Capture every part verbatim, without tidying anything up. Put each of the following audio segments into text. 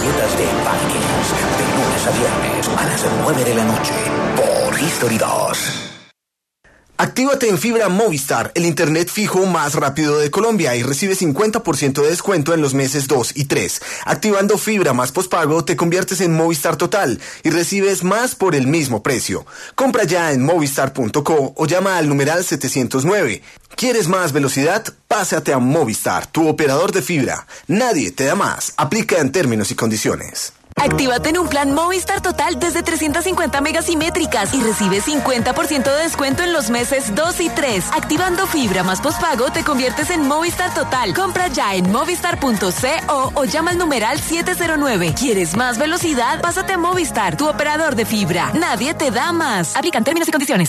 historietas de Vikings. De lunes a viernes a las nueve de la noche por History dos. Actívate en Fibra Movistar, el internet fijo más rápido de Colombia, y recibe cincuenta por ciento de descuento en los meses dos y tres. Activando Fibra más pospago, te conviertes en Movistar Total y recibes más por el mismo precio. Compra ya en movistar punto co o llama al numeral setecientos nueve. ¿Quieres más velocidad? Pásate a Movistar, tu operador de fibra. Nadie te da más. Aplica en términos y condiciones. Actívate en un plan Movistar Total desde trescientas cincuenta megas simétricas y recibe cincuenta por ciento de descuento en los meses dos y tres. Activando fibra más pospago, te conviertes en Movistar Total. Compra ya en movistar punto co o llama al numeral siete cero nueve. ¿Quieres más velocidad? Pásate a Movistar, tu operador de fibra. Nadie te da más. Aplican términos y condiciones.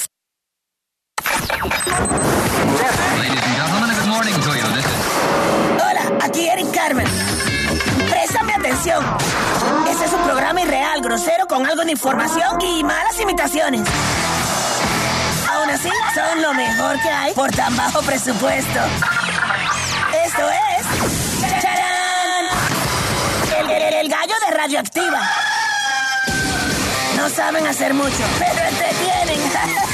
Hola, aquí Eric Carmen. Préstame atención. Este es un programa irreal, grosero, con algo de información y malas imitaciones. Aún así, son lo mejor que hay por tan bajo presupuesto. Esto es... ¡Tarán! El, el, el gallo de Radioactiva. No saben hacer mucho, pero entretienen.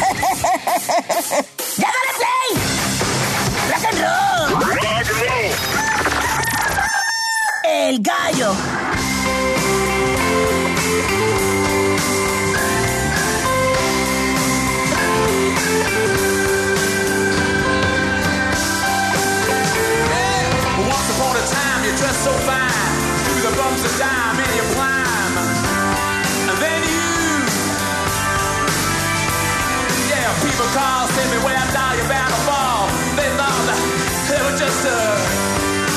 ¡Ya dale play! ¡Rock and roll! ¡Rock and roll! El gallo. Once upon a time, you dressed so fine, through the bumps of dime and you climb, and then you, yeah, people call, say me where I'm down, you're bound to fall. They thought that they were just a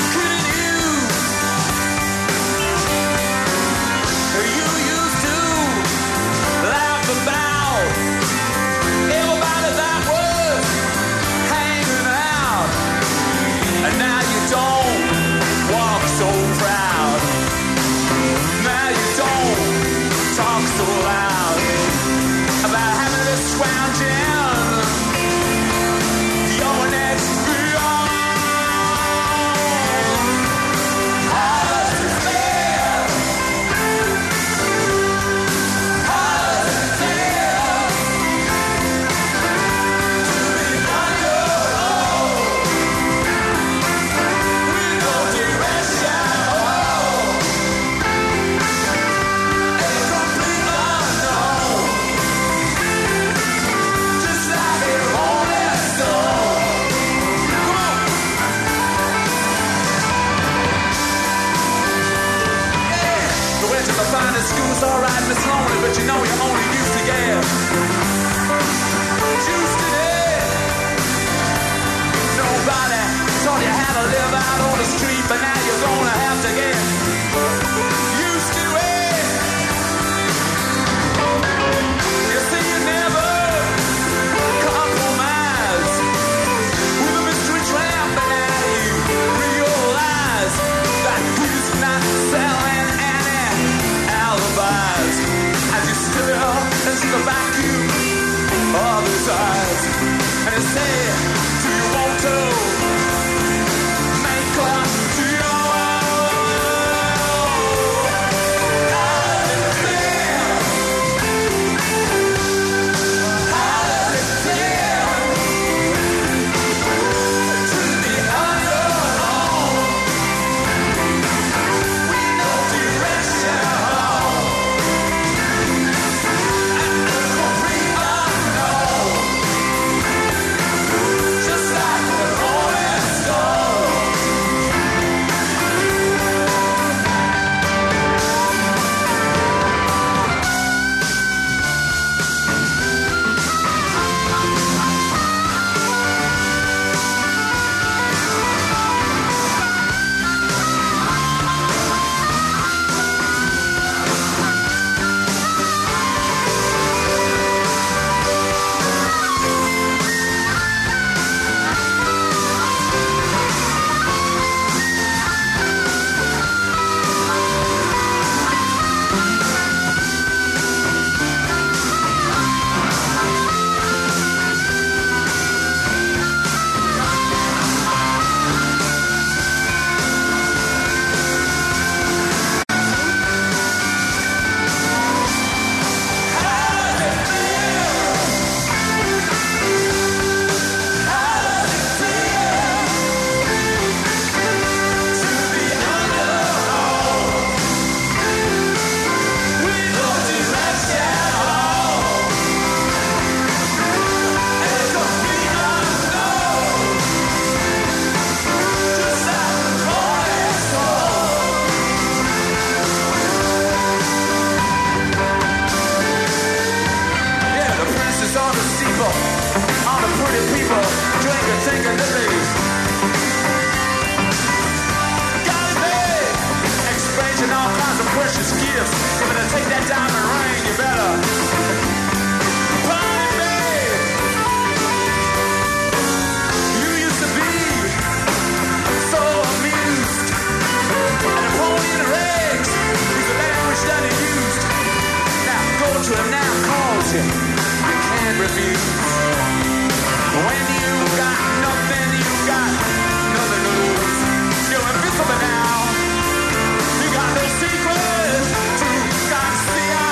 school's alright, Miss Lonely, but you know you only used to get juiced today. Nobody taught you how to live out on the street, but now you're gonna have to get used to it. You see, you never compromise with a mystery tramp, but now you realize that he's not selling as you stare into the vacuum of his eyes, and you say, do you want to make love to your precious gifts. You better take that diamond ring, you better find me. You used to be so amused, and a pony in rags is the language that he used. Now go to him now, calls you, I can't refuse. When you got nothing, you got nothing to lose. You're invincible now. You got no secrets to conceal.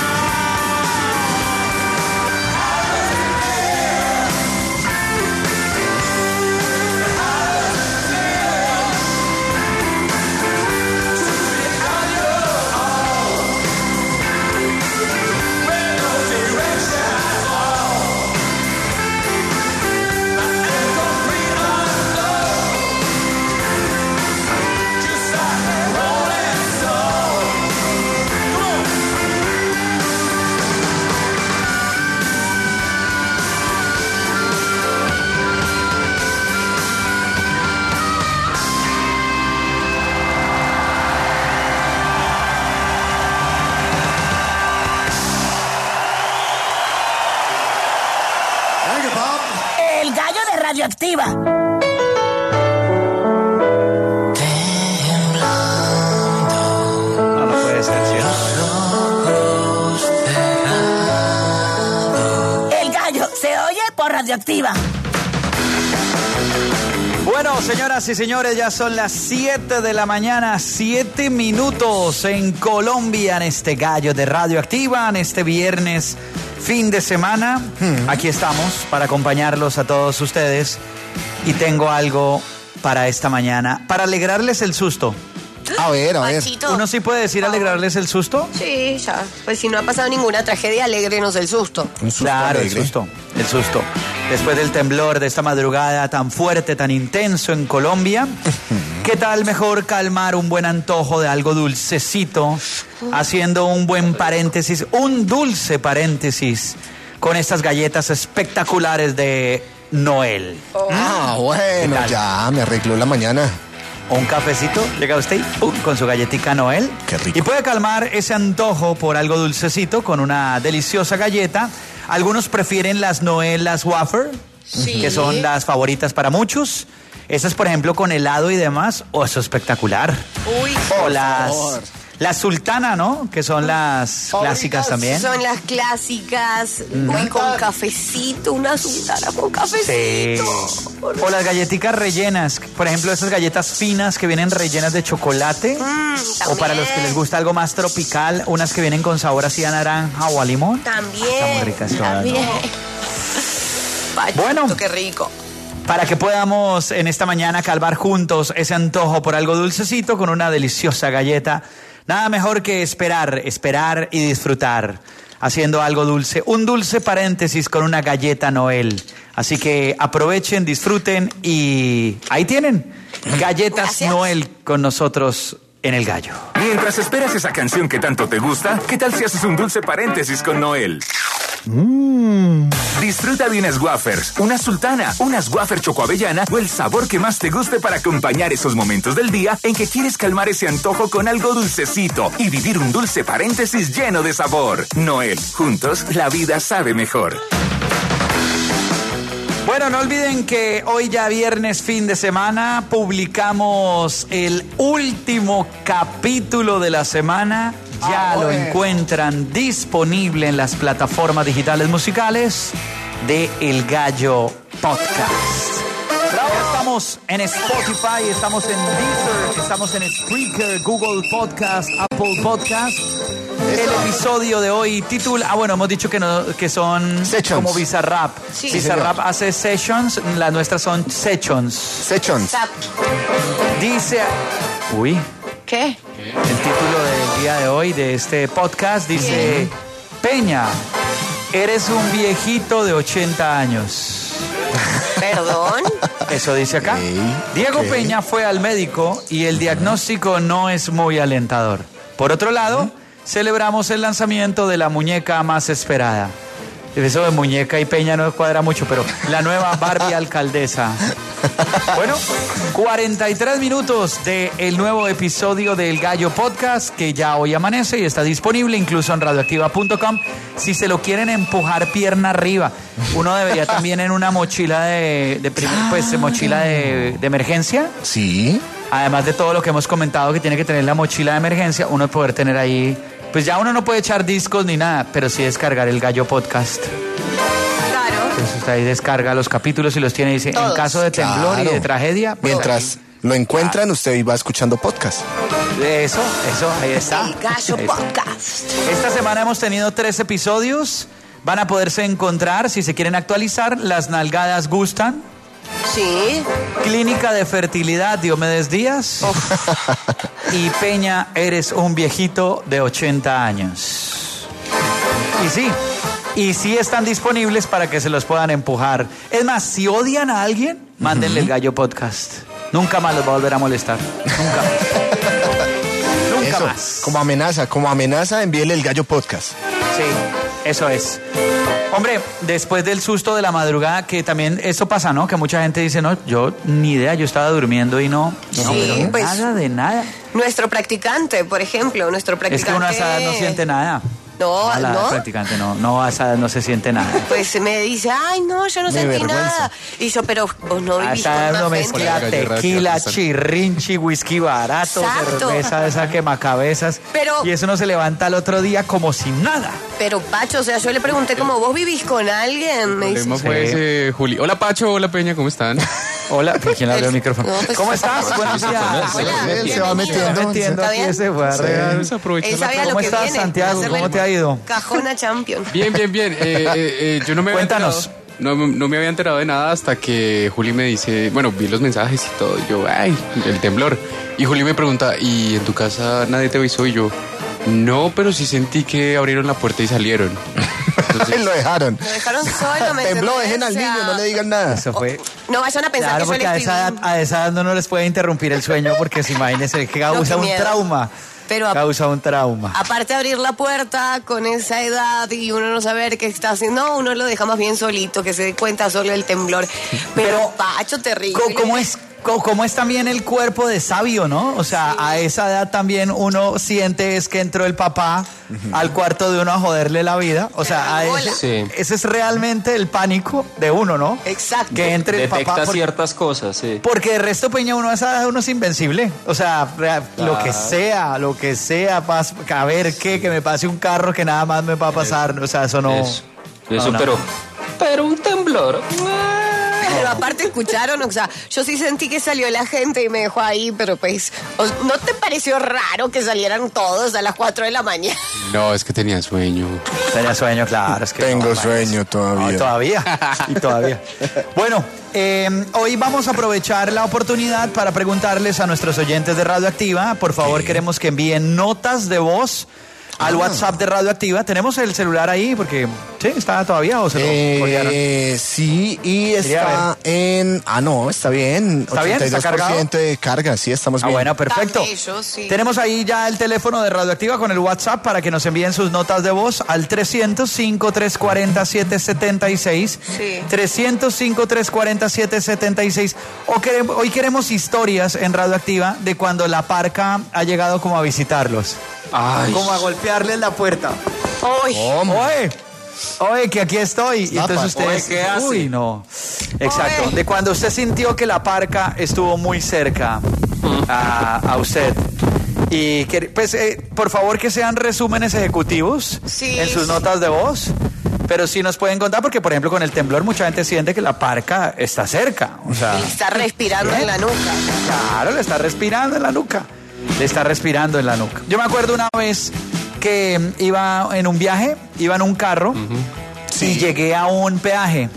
El gallo de Radioactiva. No, no puede ser, ¿cierto? El gallo se oye por Radioactiva. Bueno, señoras y señores, ya son las siete de la mañana, siete minutos en Colombia, en este gallo de Radioactiva, en este viernes, fin de semana. Hmm. Aquí estamos para acompañarlos a todos ustedes y tengo algo para esta mañana, para alegrarles el susto. A ver, a ver. Machito. ¿Uno sí puede decir alegrarles el susto? Sí, ya. Pues si no ha pasado ninguna tragedia, alégrenos el susto. Un susto Claro, alegre. el susto, el susto. Después del temblor de esta madrugada tan fuerte, tan intenso en Colombia, ¿qué tal mejor calmar un buen antojo de algo dulcecito, haciendo un buen paréntesis, un dulce paréntesis, con estas galletas espectaculares de Noel? Ah, bueno, ¿Qué tal? ya me arregló la mañana. Un cafecito, llega usted y, ¡pum!, con su galletica Noel. Qué rico. Y puede calmar ese antojo por algo dulcecito con una deliciosa galleta. Algunos prefieren las Noel, las wafer, Sí. que son las favoritas para muchos. Esas, por ejemplo, con helado y demás. ¡Oh, eso es espectacular! Uy, O las, favor. las sultana, ¿no? Que son las clásicas también. son las clásicas. Uy, con cafecito, una sultana con cafecito. Sí. O las galletitas rellenas. Por ejemplo, esas galletas finas que vienen rellenas de chocolate. Mm, O para los que les gusta algo más tropical, unas que vienen con sabor así a naranja o a limón. También. Están muy ricas todas, También. ¿no? Pachito, Bueno. qué rico. Para que podamos en esta mañana calmar juntos ese antojo por algo dulcecito con una deliciosa galleta, nada mejor que esperar, esperar y disfrutar, haciendo algo dulce. Un dulce paréntesis con una galleta Noel. Así que aprovechen, disfruten y ahí tienen, galletas Gracias. Noel con nosotros en el gallo. Mientras esperas esa canción que tanto te gusta, ¿qué tal si haces un dulce paréntesis con Noel? Mmm. Disfruta de unas wafers, una sultana, unas wafer chocoavellana o el sabor que más te guste para acompañar esos momentos del día en que quieres calmar ese antojo con algo dulcecito y vivir un dulce paréntesis lleno de sabor. Noel, juntos la vida sabe mejor. Bueno, no olviden que hoy ya viernes, fin de semana, publicamos el último capítulo de la semana. Ya Ah, lo bueno. encuentran disponible en las plataformas digitales musicales de El Gallo Podcast. Ya estamos en Spotify, estamos en Deezer, estamos en Spreaker, Google Podcast, Apple Podcast. El episodio de hoy titula, ah bueno, hemos dicho que no, que son Sessions. como Bizarrap. Sí. Bizarrap hace sessions, las nuestras son sessions. Sessions. Zap. Dice, uy, ¿Qué? el título del día de hoy de este podcast dice, Peña, eres un viejito de ochenta años. Perdón. Eso dice acá. Ok, Diego ok. Peña fue al médico y el diagnóstico no es muy alentador. Por otro lado, celebramos el lanzamiento de la muñeca más esperada. Eso de muñeca y peña no cuadra mucho, pero la nueva Barbie alcaldesa. Bueno, cuarenta y tres minutos del nuevo episodio del Gallo Podcast, que ya hoy amanece y está disponible incluso en radioactiva punto com. Si se lo quieren empujar pierna arriba, uno debería también en una mochila de, de primer, pues mochila de, de emergencia. Sí. Además de todo lo que hemos comentado que tiene que tener la mochila de emergencia, uno poder tener ahí, pues ya uno no puede echar discos ni nada, pero sí descargar el Gallo Podcast. Entonces usted ahí descarga los capítulos y los tiene y dice, todos. En caso de temblor claro. y de tragedia. Pues mientras aquí. Lo encuentran, claro. Usted va escuchando podcast. Eso, eso, ahí está. El Gallo ahí Podcast. Está. Esta semana hemos tenido tres episodios. Van a poderse encontrar, si se quieren actualizar, Las Nalgadas Gustan. Sí. Clínica de Fertilidad Diomedes Díaz. Y Peña, eres un viejito de ochenta años. Y sí. Y sí están disponibles para que se los puedan empujar. Es más, si odian a alguien, mándenle uh-huh. el Gallo Podcast. Nunca más los va a volver a molestar. Nunca. Nunca eso, más. Como amenaza, como amenaza, envíele el Gallo Podcast. Sí, eso es. Hombre, después del susto de la madrugada, que también eso pasa, ¿no? Que mucha gente dice, no, yo ni idea, yo estaba durmiendo y no, sí, no pero pues, nada de nada. Nuestro practicante, por ejemplo, nuestro practicante... Es que uno a esa edad no siente nada. No, a la no. practicante no, no, a esa edad no se siente nada. Pues me dice, ay, no, yo no Me sentí vergüenza. nada. Y yo, pero vos no vivís con a esa edad más uno gente. mezcla tequila, chirrinchi, whisky barato, Exacto. cerveza de esa quemacabezas. Pero, y eso uno se levanta al otro día como sin nada. Pero, Pacho, o sea, yo le pregunté como, ¿vos vivís con alguien? Me El dice, problema fue sí. ese, Juli. Hola, Pacho. Hola, Peña. ¿Cómo están? Hola, ¿quién le abrió el micrófono? No, pues, ¿Cómo estás? Buenos días. Hola, Él se va metiendo. metiendo ¿Está aquí bien? ese fue a Sí. regar. Se aprovecha Él la sabía lo ¿Cómo que estás, viene. Santiago? Hacerle ¿Cómo te ha ido? Cajona Champion. Bien, bien, bien. Eh, eh, eh, yo no me había Cuéntanos. enterado. No, no me había enterado de nada hasta que Juli me dice, bueno, vi los mensajes y todo. Y yo, ay, el temblor. Y Juli me pregunta, ¿y en tu casa nadie te avisó? Y yo, no, pero sí sentí que abrieron la puerta y salieron. Entonces, lo dejaron. Lo dejaron solo, ¿me Tembló, entendés? dejen al O sea, niño, no le digan nada. Eso fue. No vayan a pensar Claro, que yo porque le a esa, edad, escribí. a esa edad no les puede interrumpir el sueño porque se imagínense que causa qué un miedo. trauma. Pero a- Causa un trauma. Aparte de abrir la puerta con esa edad y uno no saber qué está haciendo, no, uno lo deja más bien solito, que se dé cuenta solo del temblor. Pero, Pero, Pacho, terrible. Co- ¿Cómo es, co- cómo es también el cuerpo de sabio, no? O sea, a esa edad también uno siente es que entró el papá uh-huh. al cuarto de uno a joderle la vida. O sea, a ese, Sí. ese es realmente el pánico de uno, ¿no? Exacto. Que entre el Detecta papá. por- ciertas cosas, sí. Porque de resto, Peña, uno a esa edad uno es invencible. O sea, rea- lo que sea, lo que sea, pas- a ver qué, que me pase un carro que nada más me va a pasar. O sea, eso no. Eso, eso no, no. pero, pero un temblor. Pero aparte escucharon, o sea, yo sí sentí que salió la gente y me dejó ahí, pero pues, o- ¿no te pareció raro que salieran todos a las cuatro de la mañana? No, es que tenía sueño. Tenía sueño, claro. Es que Tengo no, sueño no, todavía. todavía. Y todavía. Bueno, eh, hoy vamos a aprovechar la oportunidad para preguntarles a nuestros oyentes de Radioactiva. Por favor, queremos que envíen notas de voz al WhatsApp de Radioactiva. ¿Tenemos el celular ahí? Porque, ¿sí? ¿Está todavía o se lo colgaron? Eh, sí, y Quería está en... Ah, no, está bien. ¿Está bien? ¿Está ochenta y dos por ciento de carga, sí, estamos Ah, bien. bueno, perfecto. Tan bello, sí. Tenemos ahí ya el teléfono de Radioactiva con el WhatsApp para que nos envíen sus notas de voz al trescientos cinco, trescientos cuarenta, setecientos setenta y seis. Sí. trescientos cinco, trescientos cuarenta, setecientos setenta y seis. O queremos, hoy queremos historias en Radioactiva de cuando la parca ha llegado como a visitarlos. Ay. Como a golpearles la puerta. Uy, Oye, oye, que aquí estoy. Y entonces ustedes, Oye, ¿qué hace? uy, no. Exacto. Oye. De cuando usted sintió que la parca estuvo muy cerca a, a usted. Y que, pues, eh, por favor, que sean resúmenes ejecutivos Sí, en sus sí. notas de voz. Pero sí nos pueden contar, porque, por ejemplo, con el temblor mucha gente siente que la parca está cerca. O sea, le está respirando en la nuca. claro, le está respirando en la nuca. Le está respirando en la nuca. Yo me acuerdo una vez que iba en un viaje, iba en un carro y llegué a un peaje.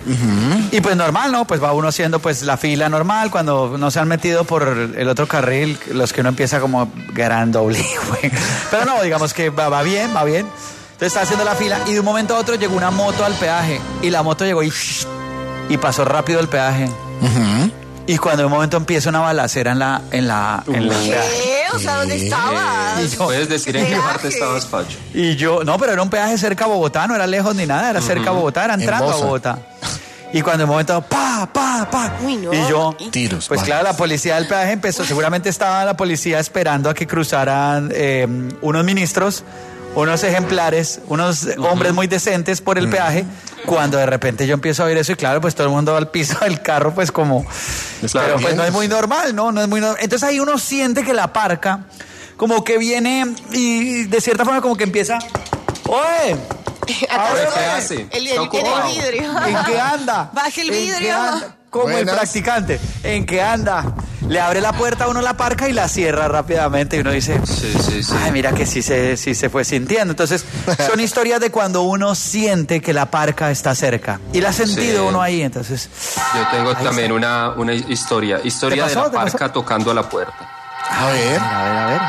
Y pues normal, ¿no? Pues va uno haciendo pues la fila normal cuando no se han metido por el otro carril, los que uno empieza como gran doble. Pero no, digamos que va, va bien, va bien. Entonces está haciendo la fila y de un momento a otro llegó una moto al peaje y la moto llegó y, y pasó rápido el peaje. Y cuando de un momento empieza una balacera en la en la en la ¿Qué? O sea, ¿dónde estabas? Eh, ¿Puedes decir en qué Peaje. parte estabas, Pacho? Y yo, no, pero era un peaje cerca a Bogotá, no era lejos ni nada, era cerca a Bogotá, era En entrando a Bosa. Bogotá. Y cuando de momento, pa, pa, pa. Uy, no. Y yo, Tiros, pues balas. claro, la policía del peaje empezó, seguramente estaba la policía esperando a que cruzaran eh, unos ministros, unos ejemplares, unos hombres muy decentes por el peaje, cuando de repente yo empiezo a oír eso y claro, pues todo el mundo va al piso del carro, pues como... Pero pues no es muy normal, ¿no? No es muy normal. Entonces ahí uno siente que la parca como que viene y de cierta forma como que empieza... ¡Oye! Atrás, ¿Qué hace? El, el, Está el ocupado. vidrio. ¿En qué anda? Baje el ¿En qué vidrio. anda? Como el Buenas. practicante. ¿En qué anda? Le abre la puerta a uno la parca y la cierra rápidamente y uno dice, Sí, sí, sí. ay, mira que sí se, sí se fue sintiendo. Entonces, son historias de cuando uno siente que la parca está cerca. Y la ha sentido Sí. uno ahí, entonces... Yo tengo Ahí también está. una, una historia. Historia ¿Te de pasó? la ¿Te pasó? parca tocando a la puerta. A ver. A ver, a ver.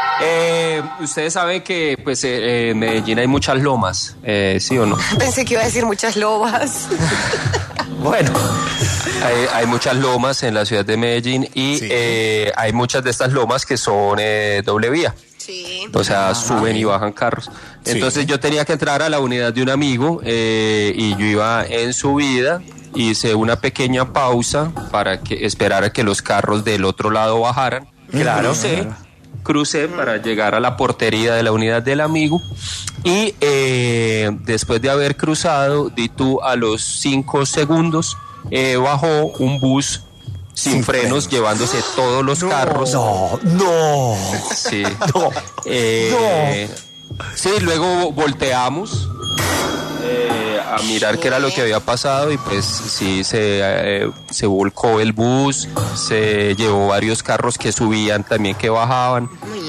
Eh, ustedes saben que pues eh, eh, en Medellín hay muchas lomas, eh, ¿sí o no? Pensé que iba a decir muchas lobas. Bueno, Hay, hay muchas lomas en la ciudad de Medellín y Sí. eh, hay muchas de estas lomas que son eh, doble vía. Sí. O sea, suben y bajan carros. Entonces yo tenía que entrar a la unidad de un amigo eh, y yo iba en subida, hice una pequeña pausa para que esperar a que los carros del otro lado bajaran. Claro, Crucé, claro. crucé para llegar a la portería de la unidad del amigo y eh, después de haber cruzado, di tú a los cinco segundos, eh, bajó un bus sin, Sin frenos, frenos. llevándose todos los carros. no, no. Sí. No. Eh, Sí, luego volteamos eh, a mirar qué era lo que había pasado y pues sí, se, eh, se volcó el bus, se llevó varios carros que subían, también que bajaban.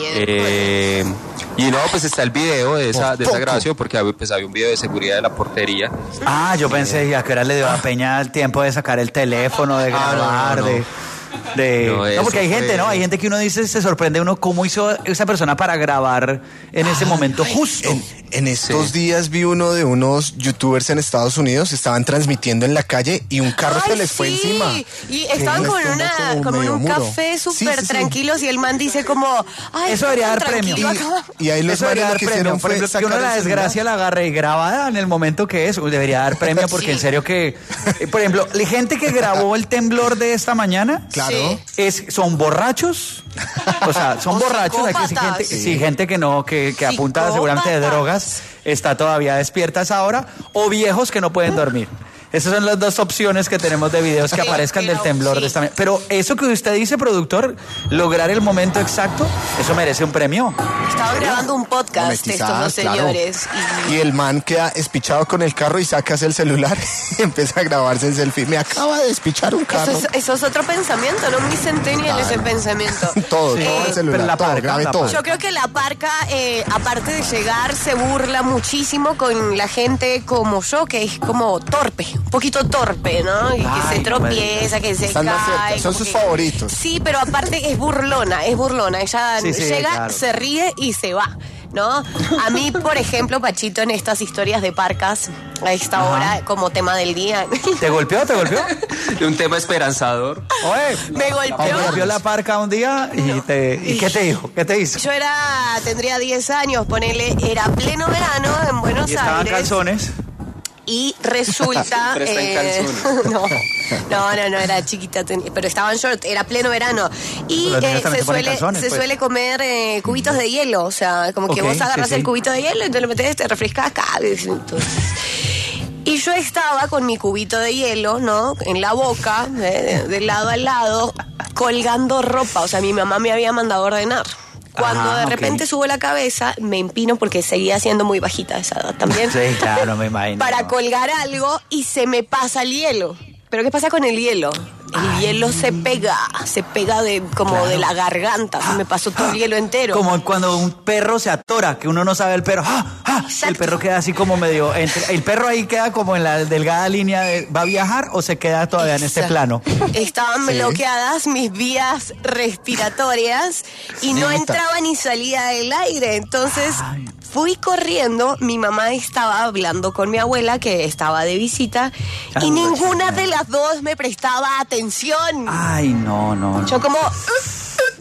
Eh, y no, pues está el video de esa, de esa grabación porque había, pues, había un video de seguridad de la portería. Ah, yo pensé, ¿a qué hora le dio a Peña el tiempo de sacar el teléfono, de Ah, no, grabar, no, no. de... de- No, No, eso porque hay gente, fue- ¿no? Hay gente que uno dice, se sorprende uno cómo hizo esa persona para grabar en ese momento justo. En, en estos días vi uno de unos youtubers en Estados Unidos, estaban transmitiendo en la calle y un carro Ay, se les fue sí. encima. Y estaban Les con tumbó una, como como en medio un muro. café Sí, súper sí, sí. tranquilos y el man dice como, ay, Eso debería dar premio. tranquilo acá. Y ahí los Eso debería manes dar lo que premio. hicieron Por fue ejemplo, que uno sacar la el celular. desgracia la agarre y grabada en el momento que es. Uy, debería dar premio porque Sí. en serio que... eh, Por ejemplo, la gente que grabó el temblor de esta mañana... Claro. Sí. Es, son borrachos, o sea, son O borrachos, hay que- sí, psicópatas. gente, sí, gente que no, que, que apunta seguramente de Psicópatas. drogas, está todavía despierta a esa hora, o viejos que no pueden dormir. Esas son las dos opciones que tenemos de videos que Sí, aparezcan del pero temblor sí. de esta mañana. Pero eso que usted dice, productor, lograr el momento exacto, eso merece un premio. Estaban grabando un podcast estos dos Monetizadas, claro. señores. Y el man queda espichado con el carro y sacas el celular y empieza a grabarse en selfie. Me acaba de despichar un Eso carro. es, eso es otro pensamiento, no muy centennial ese pensamiento. Todo, Sí, todo el pero celular, la todo, parca, grabe la todo. parca. Yo creo que la parca, eh, aparte de llegar, se burla muchísimo con la gente como yo, que es como torpe, un poquito torpe, ¿no? Y que Ay, se no me tropieza, que se Están cae. más cerca, son como sus que- favoritos. Sí, pero aparte es burlona, es burlona. Ella Sí, sí, llega, claro. se ríe y se va, ¿no? A mí, por ejemplo, Pachito, en estas historias de parcas, a esta Ajá. hora, como tema del día, ¿Te golpeó? ¿Te golpeó? Un tema esperanzador. Oye, me te golpeó. golpeó la parca un día y, te, ¿y qué te dijo? ¿Qué te hizo? Yo era, tendría diez años, ponele, era pleno verano en Buenos Y estaban Aires. calzones. Y resulta... Presta en eh, calzones. no, no, no, no, era chiquita, ten- pero estaba en short, era pleno verano. Y Los niños eh, también se se ponen suele, calzones, se pues. suele comer eh, cubitos de hielo, o sea, como que Ok, vos agarras sí, sí. el cubito de hielo y te lo metes, te refrescas acá. Entonces, y yo estaba con mi cubito de hielo, ¿no? En la boca, eh, de, de lado a lado, colgando ropa. O sea, mi mamá me había mandado a ordenar. Cuando Ah, de ok. repente subo la cabeza, me empino porque seguía siendo muy bajita a esa edad también. Sí, claro, me imagino. Para colgar algo y se me pasa el hielo. ¿Pero qué pasa con el hielo? El hielo se pega, se pega de como Claro. de la garganta. Se me pasó todo el hielo entero. Como cuando un perro se atora, que uno no sabe el perro. ¡Ah! ¡Ah! Exacto. El perro queda así como medio... entre- el perro ahí queda como en la delgada línea de... ¿Va a viajar o se queda todavía en este Exacto. plano? Estaban bloqueadas mis vías respiratorias y no Neta. entraba ni salía el aire. Entonces fui corriendo. Mi mamá estaba hablando con mi abuela, que estaba de visita, Ah, y bueno, ninguna sí. de las dos me prestaba atención. Ay, no, no, no. Yo como... "Uh, uh",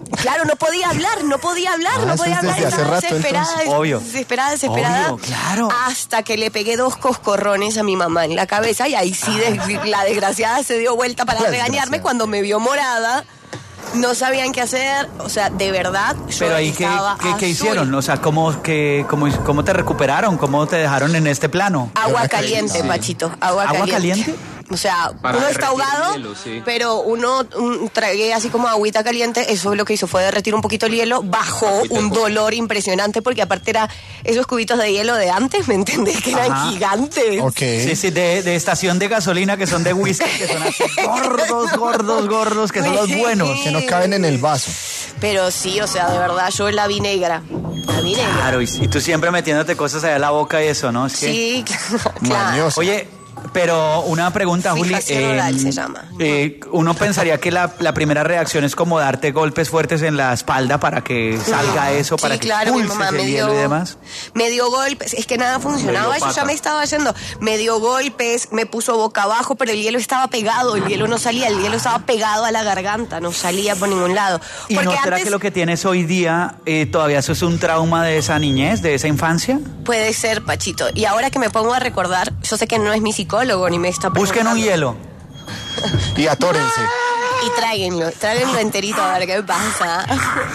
Claro, no podía hablar, no podía hablar, Ah, no eso podía es hablar. desde hace Estaba rato, desesperada, entonces. Obvio. desesperada, desesperada. Obvio, claro. Hasta que le pegué dos coscorrones a mi mamá en la cabeza y ahí sí des- la desgraciada se dio vuelta para La regañarme desgraciada. cuando me vio morada. No sabían qué hacer, o sea, de verdad. Yo Pero ahí, ¿qué, estaba qué, qué azul. hicieron? O sea, ¿cómo, qué, cómo, ¿cómo te recuperaron? ¿Cómo te dejaron en este plano? Agua caliente, Sí. Pachito. Agua, ¿Agua caliente. caliente? O sea, Para uno está derretir el ahogado, hielo, sí. pero uno un, tragué así como agüita caliente. Eso lo que hizo fue derretir un poquito el hielo. Bajó Agüita un con- dolor impresionante porque aparte era esos cubitos de hielo de antes, ¿me entendés? Que eran Ajá. gigantes. Ok. Sí, sí, de, de estación de gasolina que son de whisky, que son así gordos, gordos, gordos, que son los buenos. Que no caben en el vaso. Pero sí, o sea, de verdad, yo la vi negra. La vi negra. Claro, y, y tú siempre metiéndote cosas allá en la boca y eso, ¿no? Es que- Sí, claro. Mañoso. Oye, pero una pregunta, Juli. Fijación oral se llama. eh, uno pensaría que la, la primera reacción es como darte golpes fuertes en la espalda para que salga eso, para Sí, que claro, mi expulses mamá el me hielo dio, y demás. me dio golpes, es que nada funcionaba, Me dio yo ya pata. me estaba yendo, me dio golpes, me puso boca abajo, pero el hielo estaba pegado, el hielo no salía, el hielo estaba pegado a la garganta, no salía por ningún lado. ¿Y no será antes que lo que tienes hoy día eh, todavía eso es un trauma de esa niñez, de esa infancia? puede ser, Pachito, y ahora que me pongo a recordar, yo sé que no es mi psicólogo ni me está Busquen un preguntando. hielo. Y atórense. Y tráiganlo, tráiganlo enterito a ver qué pasa.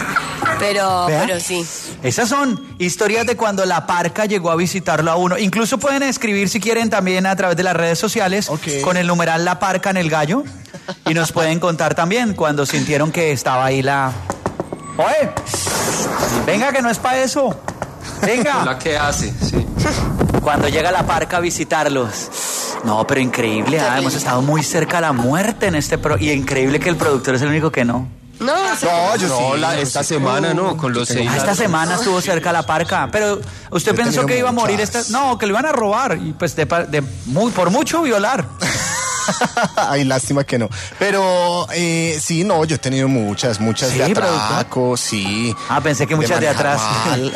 Pero, ¿Vea? pero sí. Esas son historias de cuando la parca llegó a visitarlo a uno. Incluso pueden escribir si quieren también a través de las redes sociales Ok. con el numeral La Parca en el Gallo. Y nos pueden contar también cuando sintieron que estaba ahí la... ¡Oye! Venga, que no es para eso. Venga. La que hace, sí. Cuando llega la parca a visitarlos. No, pero increíble. ah, hemos estado muy cerca a la muerte en este... Pro... Y increíble que el productor es el único que no. No, No, yo No, sí. la- yo esta sí. semana, ¿no? Con los seis. Ah, esta semana estuvo cerca la parca, pero usted Yo he pensó tenido que iba a morir esta, muchas. no, que lo iban a robar y pues de, pa- de muy por mucho violar. Ay, lástima que no. Pero eh, sí, no, yo he tenido muchas, muchas Sí, de productor. atraco, sí. Ah, pensé que muchas de, manejar atrás. mal.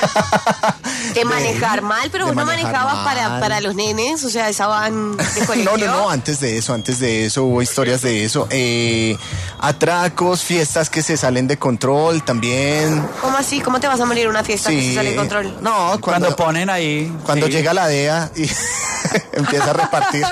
de manejar mal, pero de vos no manejar manejabas para, mal. para los nenes, o sea, estaban de colegio. No, no, no, antes de eso, antes de eso hubo historias de eso. Eh, atracos, fiestas que se salen de control también. ¿Cómo así? ¿Cómo te vas a morir en una fiesta que Sí. se sale de control? No, Cuando cuando, ponen ahí. cuando sí. llega la D E A y empieza a repartir.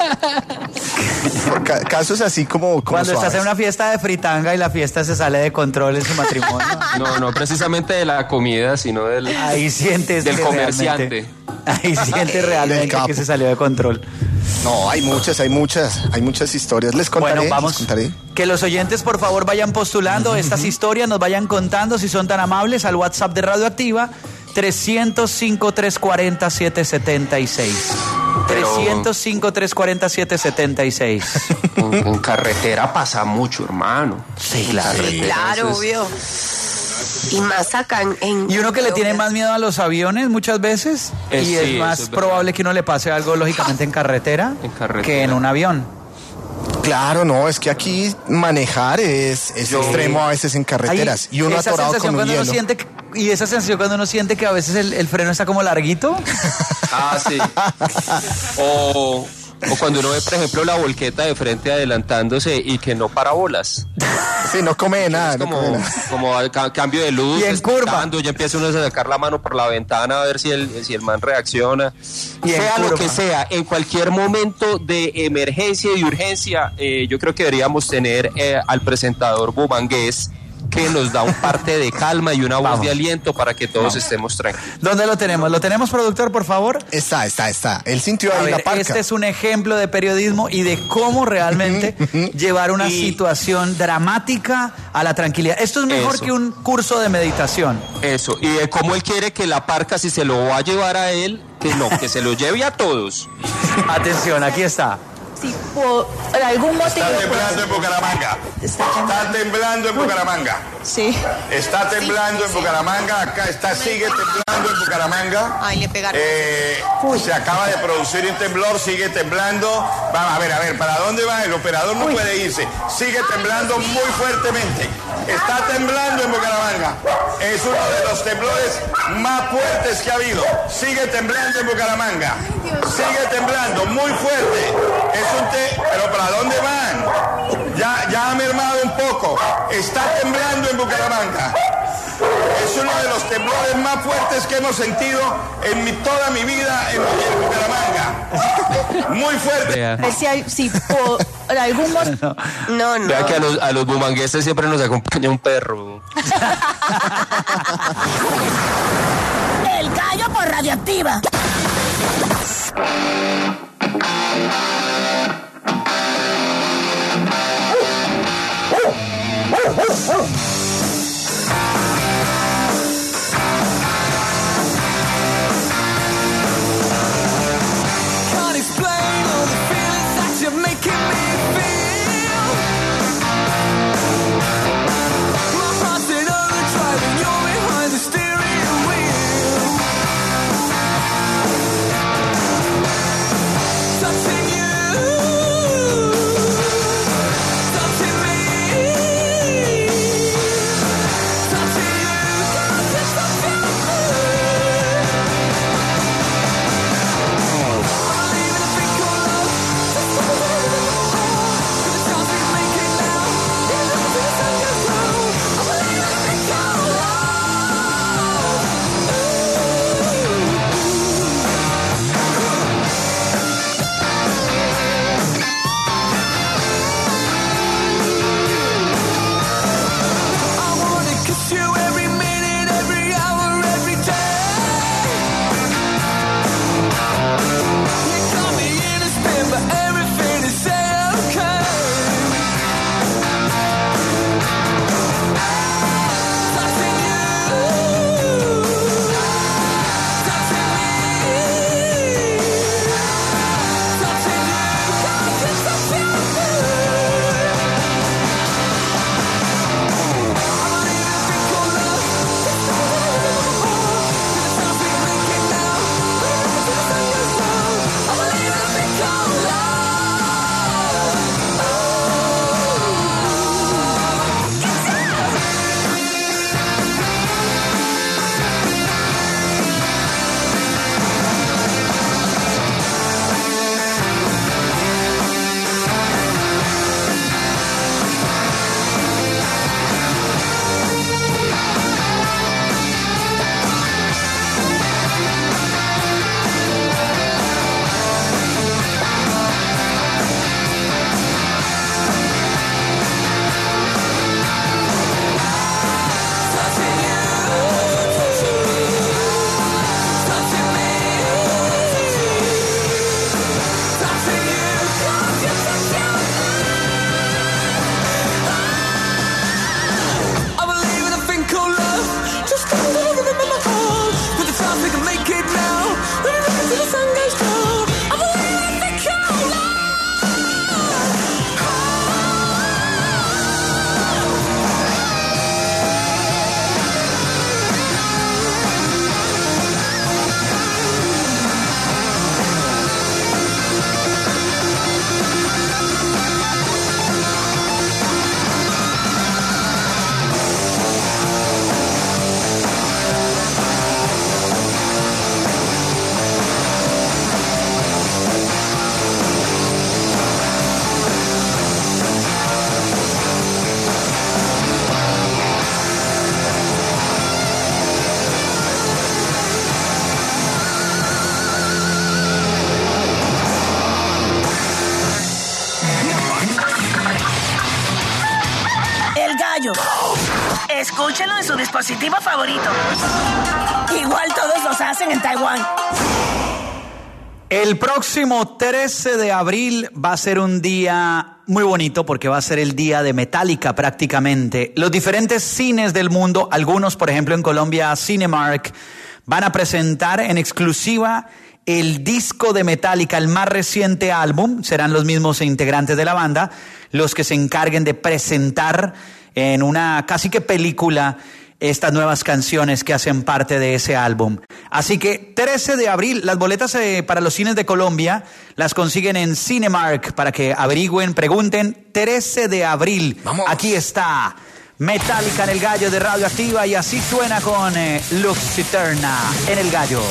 Ca- casos así como, como Cuando estás en suaves. una fiesta de fritanga y la fiesta se sale de control en su matrimonio. No, no precisamente de la comida, sino del, Ahí sientes del que comerciante. realmente- ahí sientes realmente capo. que se salió de control. No, hay muchas, hay muchas, hay muchas historias. Les contaré, Bueno, vamos. les contaré. Que los oyentes, por favor, vayan postulando estas historias, nos vayan contando, si son tan amables, al WhatsApp de Radioactiva, trescientos cinco, trescientos cuarenta, setecientos setenta y seis. Pero- trescientos cinco, trescientos cuarenta, setecientos setenta y seis. En, en carretera pasa mucho, hermano. Sí, claro. Claro, Eso es- obvio. Y más acá en... en Y uno que le tiene Colombia. más miedo a los aviones muchas veces, Eh, y sí, es eso más es verdad. probable que uno le pase algo, lógicamente, en carretera, En carretera. que en un avión. Claro, no, es que aquí manejar es, es extremo a veces en carreteras. Ahí, y uno esa atorado sensación con un cuando uno hielo. siente que- y esa sensación cuando uno siente que a veces el, el freno está como larguito. Ah, sí. O, o cuando uno ve, por ejemplo, la volqueta de frente adelantándose y que no para bolas. Sí, no come nada, Es no come como, nada. como al ca- cambio de luz, Y en curva. dando, ya empieza uno a sacar la mano por la ventana a ver si el, si el man reacciona. Y en Sea lo curva. que sea, en cualquier momento de emergencia y de urgencia, eh, yo creo que deberíamos tener eh, al presentador bumangués que nos da un parte de calma y una voz Vamos. de aliento para que todos estemos tranquilos. ¿Dónde lo tenemos? ¿Lo tenemos, productor, por favor? Está, está, está. Él sintió A ahí ver, la parca. este es un ejemplo de periodismo y de cómo realmente llevar una situación dramática a la tranquilidad. Esto es mejor Eso. que un curso de meditación. Eso, y de cómo él quiere que la parca, si se lo va a llevar a él, que no, que se lo lleve a todos. Atención, aquí está. Si por algún motivo... Está temblando en Bucaramanga. Está Está temblando en Bucaramanga. Sí. Está temblando Sí, en sí. Bucaramanga. Acá está, sigue temblando en Bucaramanga. Ay, le pegaron. Eh, se acaba de producir un temblor, sigue temblando. Vamos a ver, a ver, ¿para dónde va? El operador no puede irse. Sigue temblando muy fuertemente. Está temblando en Bucaramanga. Es uno de los temblores más fuertes que ha habido. Sigue temblando en Bucaramanga. Sigue temblando, muy fuerte. Es un te... ¿Pero para dónde van? Ya, ya ha mermado un poco. Está temblando en Bucaramanga. Es uno de los temblores más fuertes que hemos sentido en mi, toda mi vida en, en Bucaramanga. Muy fuerte. Si, hay, si por algún motivo... No, no. Vea que a los, a los bumangueses siempre nos acompaña un perro. El gallo por Radioactiva. Can't explain all the feelings that you're making me feel. My heart's in overdrive and you're behind the steering wheel. Touching you, touching me, touching you, can't just stop you. Escúchenlo en su dispositivo favorito. Igual todos los hacen en Taiwán. El próximo trece de abril va a ser un día muy bonito porque va a ser el día de Metallica prácticamente. Los diferentes cines del mundo, algunos por ejemplo en Colombia, Cinemark, van a presentar en exclusiva el disco de Metallica, el más reciente álbum. Serán los mismos integrantes de la banda los que se encarguen de presentar en una casi que película estas nuevas canciones que hacen parte de ese álbum. Así que trece de abril, las boletas eh, para los cines de Colombia las consiguen en Cinemark para que averigüen, pregunten. trece de abril, vamos. Aquí está Metallica en el Gallo de Radioactiva y así suena con eh, Lux Eterna en el Gallo.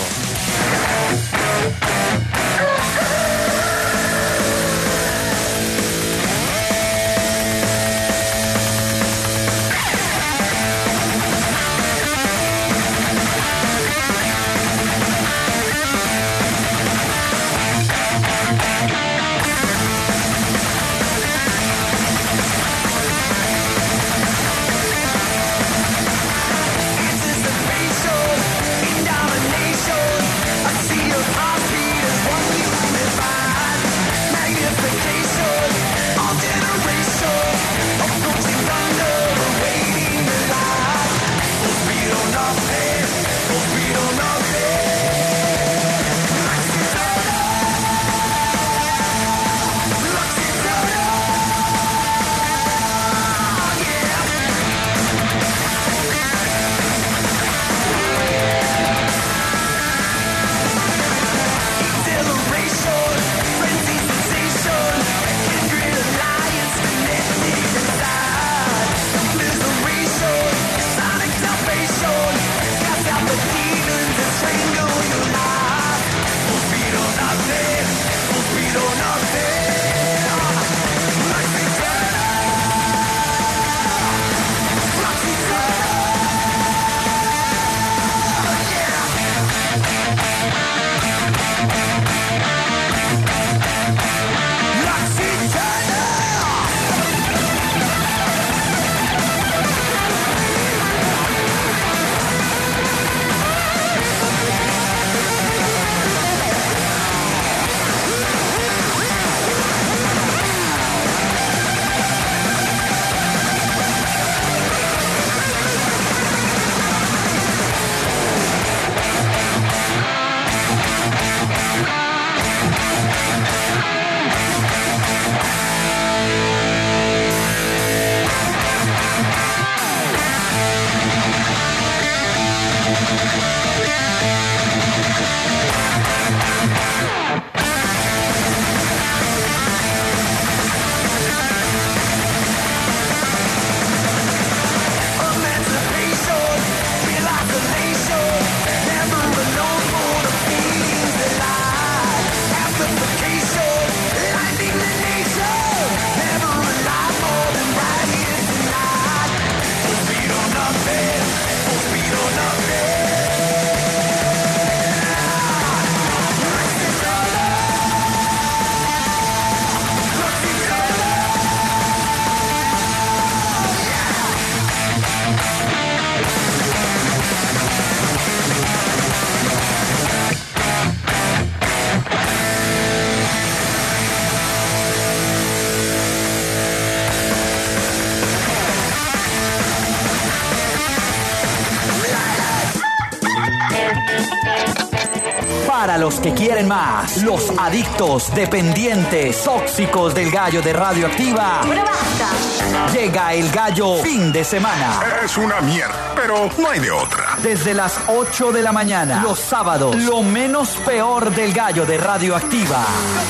Para los que quieren más, los adictos, dependientes, tóxicos del Gallo de Radioactiva. Pero basta. Llega el Gallo fin de semana. Es una mierda, pero no hay de otra. Desde las ocho de la mañana, los sábados, lo menos peor del Gallo de Radioactiva.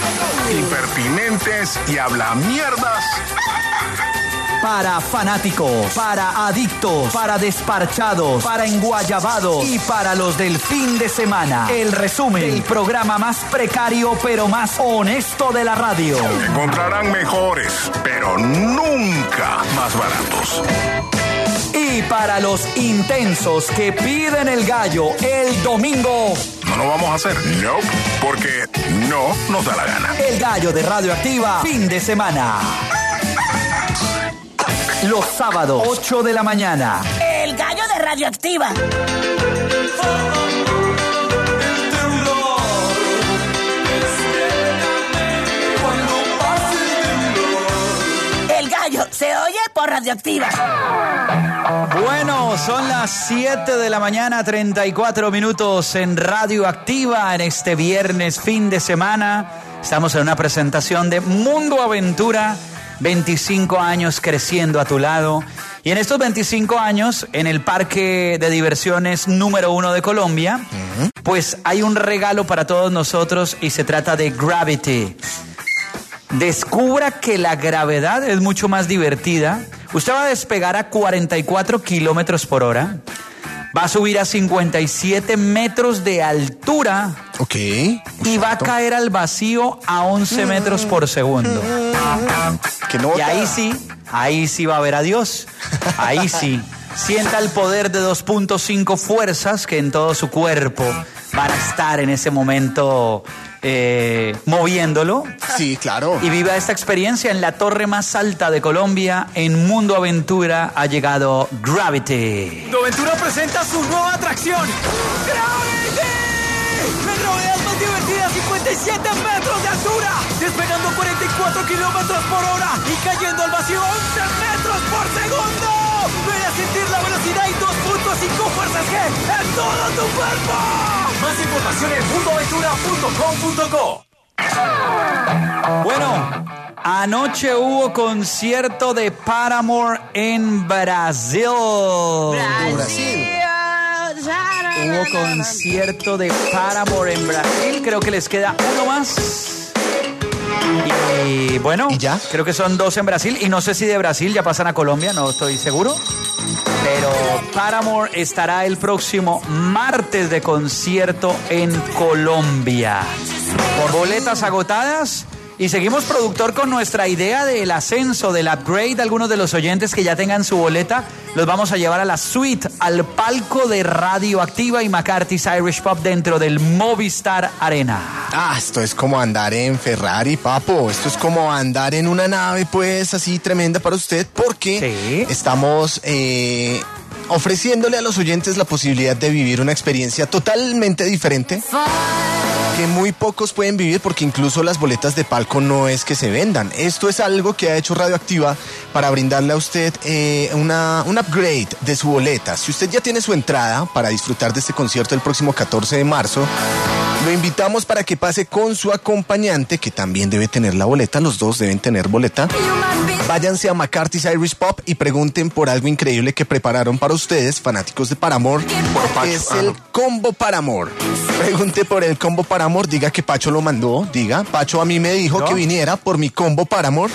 Impertinentes y habla mierdas. Para fanáticos, para adictos, para desparchados, para enguayabados y para los del fin de semana. El resumen del programa más precario pero más honesto de la radio. Encontrarán mejores, pero nunca más baratos. Y para los intensos que piden el Gallo el domingo. No lo vamos a hacer, no, porque no nos da la gana. El Gallo de Radioactiva, fin de semana. Los sábados, ocho de la mañana. El Gallo de Radioactiva. El Gallo se oye por Radioactiva. Bueno, son las siete de la mañana, treinta y cuatro minutos en Radioactiva en este viernes, fin de semana. Estamos en una presentación de Mundo Aventura. veinticinco años creciendo a tu lado. Y en estos veinticinco años, en el parque de diversiones número uno de Colombia, uh-huh. pues hay un regalo para todos nosotros y se trata de Gravity. Descubra que la gravedad es mucho más divertida Usted va a despegar a cuarenta y cuatro kilómetros por hora. Va a subir a cincuenta y siete metros de altura. Ok. Y va a caer al vacío a once metros por segundo. ¿Qué nota? Y ahí sí, ahí sí va a ver a Dios. Ahí sí. Sienta el poder de dos punto cinco fuerzas que en todo su cuerpo van a estar en ese momento eh, moviéndolo. Sí, claro. Y viva esta experiencia en la torre más alta de Colombia. En Mundo Aventura ha llegado Gravity. Mundo Aventura presenta su nueva atracción. ¡Gravity! La gravedad más divertida, cincuenta y siete metros de altura, despegando cuarenta y cuatro kilómetros por hora y cayendo al vacío once metros por segundo. Ven a sentir la velocidad y dos punto cinco fuerzas G en todo tu cuerpo. Más información en mundo aventura punto com punto co. Bueno, anoche hubo concierto de Paramore en Brasil. Brasil. Hubo concierto de Paramore en Brasil. Creo que les queda uno más. Y bueno, ¿Y ya? creo que son dos en Brasil. Y no sé si de Brasil ya pasan a Colombia, no estoy seguro. Pero Paramore estará el próximo martes de concierto en Colombia. Por boletas agotadas. Y seguimos, productor, con nuestra idea del ascenso, del upgrade. Algunos de los oyentes que ya tengan su boleta los vamos a llevar a la suite, al palco de Radioactiva y McCarthy's Irish Pop dentro del Movistar Arena. Ah, esto es como andar en Ferrari, papo. Esto es como andar en una nave, pues, así tremenda para usted, porque Sí. estamos eh, ofreciéndole a los oyentes la posibilidad de vivir una experiencia totalmente diferente, que muy pocos pueden vivir, porque incluso las boletas de palco no es que se vendan. Esto es algo que ha hecho Radioactiva para brindarle a usted eh, una, un upgrade de su boleta. Si usted ya tiene su entrada para disfrutar de este concierto el próximo catorce de marzo, lo invitamos para que pase con su acompañante, que también debe tener la boleta. Los dos deben tener boleta. Váyanse a McCarthy's Irish Pop y pregunten por algo increíble que prepararon para ustedes, fanáticos de Paramore. Es el combo Paramore. Pregunte por el combo Paramore, diga que Pacho lo mandó, diga, Pacho a mí me dijo ¿No? que viniera por mi combo Paramore.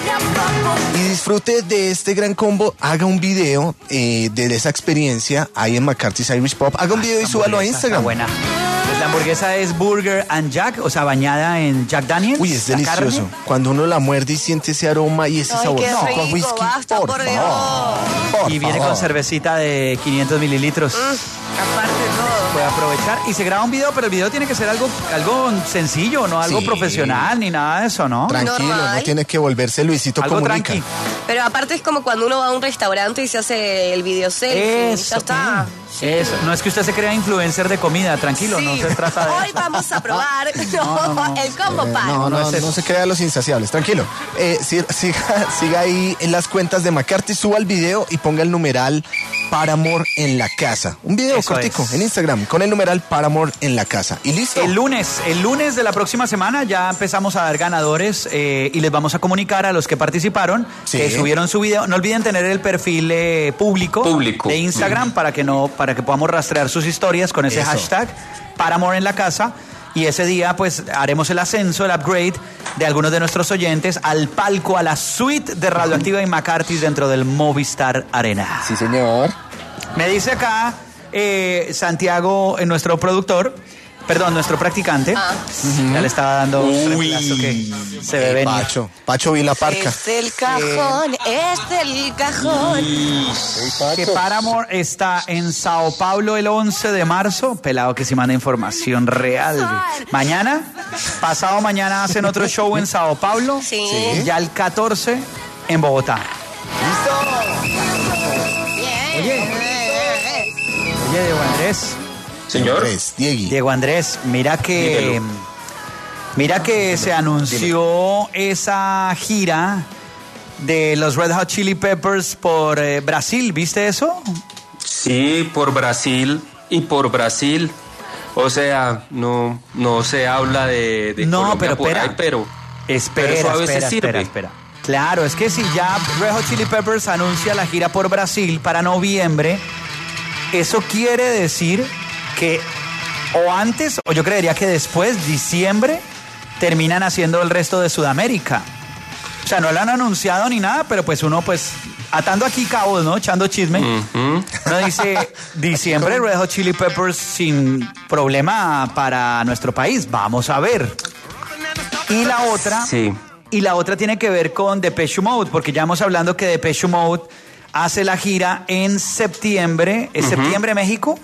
Y disfrute de este gran combo. Haga un video eh, de esa experiencia ahí en McCarthy's Irish Pop. Haga un video y súbalo a Hamburguesa está Instagram. buena. Pues la hamburguesa es Burger and Jack, o sea, bañada en Jack Daniels. Uy, es la delicioso. carne. Cuando uno la muerde y siente ese aroma y ese Ay, sabor qué a rico, whisky, basta, por favor. Dios. Por Y viene favor. con cervecita de quinientos mililitros. Aparte todo. Puede aprovechar. Y se graba un video, pero el video tiene que ser algo, algo sencillo, no algo Sí. profesional ni nada de eso, ¿no? Tranquilo, Normal. no tiene que volverse Luisito Algo Comunica. tranqui. Pero aparte es como cuando uno va a un restaurante y se hace el video selfie. Eso. Ya está. Eso. No es que usted se crea influencer de comida, tranquilo, no Sí. se trata de Hoy eso. vamos a probar No, no, no. el combo Eh, pan. no, no, no no, es eso. se crea los insaciables, tranquilo. Eh, si- siga, siga ahí en las cuentas de McCarthy, suba el video y ponga el numeral Paramore en la casa. Un video Eso cortico es. en Instagram con el numeral Paramore en la casa. Y listo. El lunes, el lunes de la próxima semana ya empezamos a dar ganadores eh, y les vamos a comunicar a los que participaron, Sí. que subieron su video. No olviden tener el perfil eh, público, Público. de Instagram para que no, para que podamos rastrear sus historias con ese Eso. hashtag Paramore en la casa. Y ese día pues haremos el ascenso, el upgrade de algunos de nuestros oyentes al palco, a la suite de Radioactiva y McCarthy's dentro del Movistar Arena. Sí, señor. Me dice acá eh, Santiago, eh, nuestro productor, perdón, nuestro practicante. Ah. Ya le estaba dando un reflejo que se ve venir. Pacho, Pacho Vila Parca. Es del cajón, es del cajón. Que Paramore está en Sao Paulo el once de marzo. Pelado que si manda información real. Mañana, pasado mañana hacen otro show en Sao Paulo. Sí. Y ya el catorce en Bogotá. Bien. Oye. Oye, Diego Andrés. Señor. Andrés, Diegui. Diego Andrés, mira que Dímelo. mira que se anunció esa gira de los Red Hot Chili Peppers por eh, Brasil, ¿viste eso? Sí, por Brasil y por Brasil. O sea, no, no se habla de, de No, Colombia pero por espera. ahí, pero, Espera, pero eso a veces espera, sirve. espera, espera. Claro, es que si ya Red Hot Chili Peppers anuncia la gira por Brasil para noviembre, eso quiere decir que o antes, o yo creería que después, diciembre, terminan haciendo el resto de Sudamérica. O sea, no lo han anunciado ni nada, pero pues uno pues atando aquí cabos, ¿no? Echando chisme. Ujú. Uno dice, diciembre, Red Hot Chili Peppers sin problema para nuestro país. Vamos a ver. Y la otra, Sí. y la otra tiene que ver con Depeche Mode, porque ya hemos hablando que Depeche Mode hace la gira en septiembre. ¿Es septiembre México?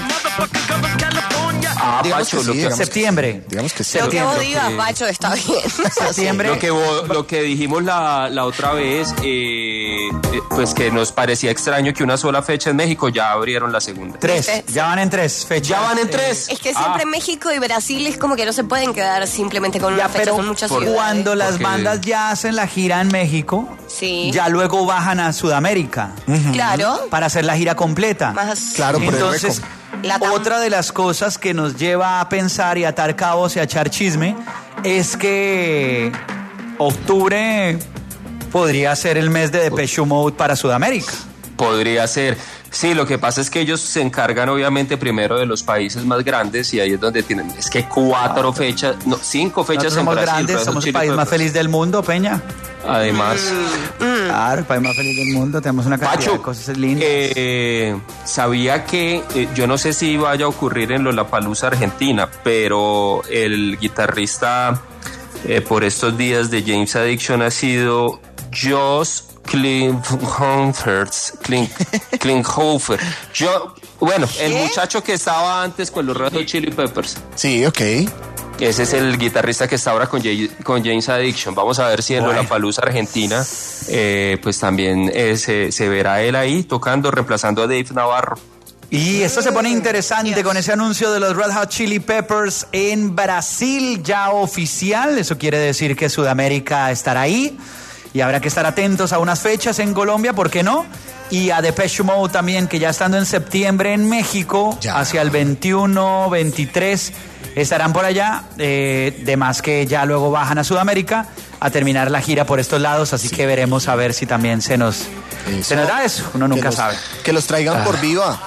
Ah, Digamos Pacho, que sí, lo que, digamos que Septiembre. Digamos que sí. Lo que vos Lo digas, que- Pacho, está bien. Septiembre. lo que, vo- lo que dijimos la, la otra vez, eh, eh, pues que nos parecía extraño que una sola fecha en México, ya abrieron la segunda. Tres. ¿Viste? Ya van en tres fechas. Ya van en Eh, tres. Es que siempre Ah. México y Brasil es como que no se pueden quedar simplemente con una Ya, fecha, pero son muchas por- ciudades. cuando las Porque- bandas ya hacen la gira en México, Sí. ya luego bajan a Sudamérica Claro. para hacer la gira completa. Más Claro, por el Entonces, récord. Latam. otra de las cosas que nos lleva a pensar y a atar cabos y a echar chisme es que octubre podría ser el mes de Depeche Mode para Sudamérica. Podría ser. Sí, lo que pasa es que ellos se encargan obviamente primero de los países más grandes y ahí es donde tienen, es que cuatro fechas, no, cinco fechas Nosotros en somos Brasil. grandes, Red Hot somos el Chili país más Peppers. feliz del mundo, Peña. Además, Claro, el país más feliz del mundo, tenemos una cantidad Pacho, de cosas lindas. eh, sabía que, eh, yo no sé si vaya a ocurrir en Lollapalooza Argentina, pero el guitarrista eh, por estos días de James Addiction ha sido Josh Klinghoffer. Klin- Klinghoffer. Yo, bueno, el muchacho que estaba antes con los Red Hot Chili Peppers. Sí, ok. Ese es el guitarrista que está ahora con, Jay- con James Addiction. Vamos a ver si en Bueno. Lollapalooza Argentina, eh, pues también eh, se, se verá él ahí tocando, reemplazando a Dave Navarro. Y esto se pone interesante con ese anuncio de los Red Hot Chili Peppers en Brasil ya oficial. Eso quiere decir que Sudamérica estará ahí y habrá que estar atentos a unas fechas en Colombia, ¿por qué no? Y a Depeche Mode también, que ya estando en septiembre en México, Ya. hacia el veintiuno, veintitrés, estarán por allá. Eh, de más que ya luego bajan a Sudamérica a terminar la gira por estos lados, así que veremos a ver si también se nos, se nos da eso. Uno nunca que los, sabe. Que los traigan por viva.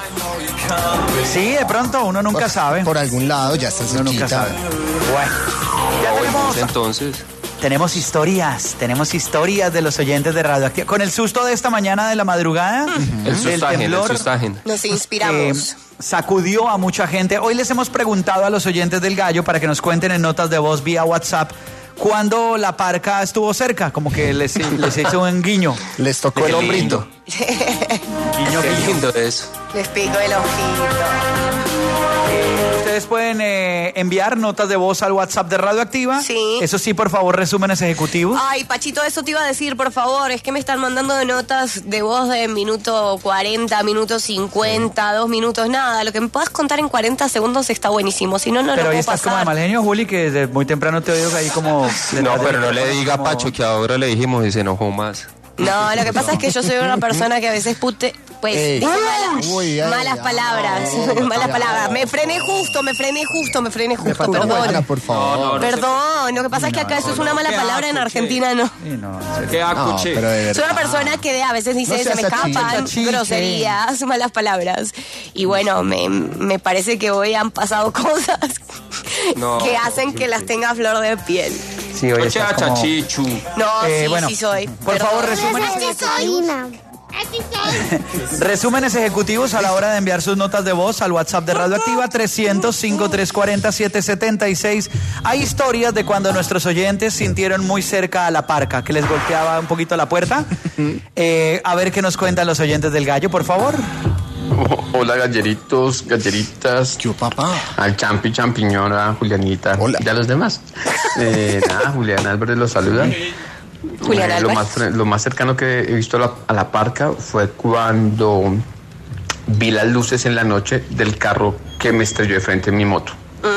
Sí, de pronto uno nunca por, sabe. Por algún lado, ya está Uno nunca cerquita. sabe. Bueno, ya tenemos, Entonces, tenemos historias, tenemos historias de los oyentes de Radioactiva. Con el susto de esta mañana de la madrugada, el del sustagen, el temblor, sustagen. Nos eh, inspiramos. sacudió a mucha gente. Hoy les hemos preguntado a los oyentes del Gallo para que nos cuenten en notas de voz vía WhatsApp cuando la parca estuvo cerca, como que les, les hizo un guiño. Les tocó Qué el hombrito. Guiño, Qué guiño. lindo es. Les pico el ojito. Ustedes pueden eh, enviar notas de voz al WhatsApp de Radioactiva. Sí. Eso sí, por favor, resúmenes ejecutivos. Ay, Pachito, eso te iba a decir, por favor. Es que me están mandando notas de voz de minuto cuarenta, minuto cincuenta, dos minutos, nada. Lo que me puedas contar en cuarenta segundos está buenísimo. Si no, no Pero lo ahí puedo estás como de pasar. mal genio, Juli, que desde muy temprano te oigo que ahí como... No, pero no le diga a como- Pacho que ahora le dijimos y se enojó más. No, lo que pasa es que yo soy una persona que a veces pute, pues Ey. dice malas, Uy, ay, malas ay, palabras, ay, malas ay, palabras. ay. Me frené justo, me frené justo, me frené Me justo, faltó perdón. buena, por favor. Perdón, lo que pasa es que acá eso es una mala palabra, en Argentina no. Sí, no, en serio. ¿Qué No, acuche? pero de Soy verdad. una persona que de- a veces dice, No se seas me achique. escapan Achique. groserías, malas palabras. Y bueno, me, me parece que hoy han pasado cosas No, que hacen que las tenga a flor de piel. Sí, hoy estás como... Chachichu. No, Eh, sí, bueno, sí soy. por Perdón. favor, resúmenes, resúmenes ejecutivos a la hora de enviar sus notas de voz al WhatsApp de Radioactiva trescientos, cincuenta y tres cuarenta, setecientos setenta y seis. Hay historias de cuando nuestros oyentes sintieron muy cerca a la parca, que les golpeaba un poquito la puerta. Eh, a ver qué nos cuentan los oyentes del Gallo, por favor. Hola galleritos, galleritas. Yo, papá. Al Champi, Champiñona, Julianita. Hola. ¿Ya los demás? Eh, nada, Julián Álvarez los saluda. Julián Eh, lo, Álvarez. más, lo más cercano que he visto a la, a la parca fue cuando vi las luces en la noche del carro que me estrelló de frente en mi moto.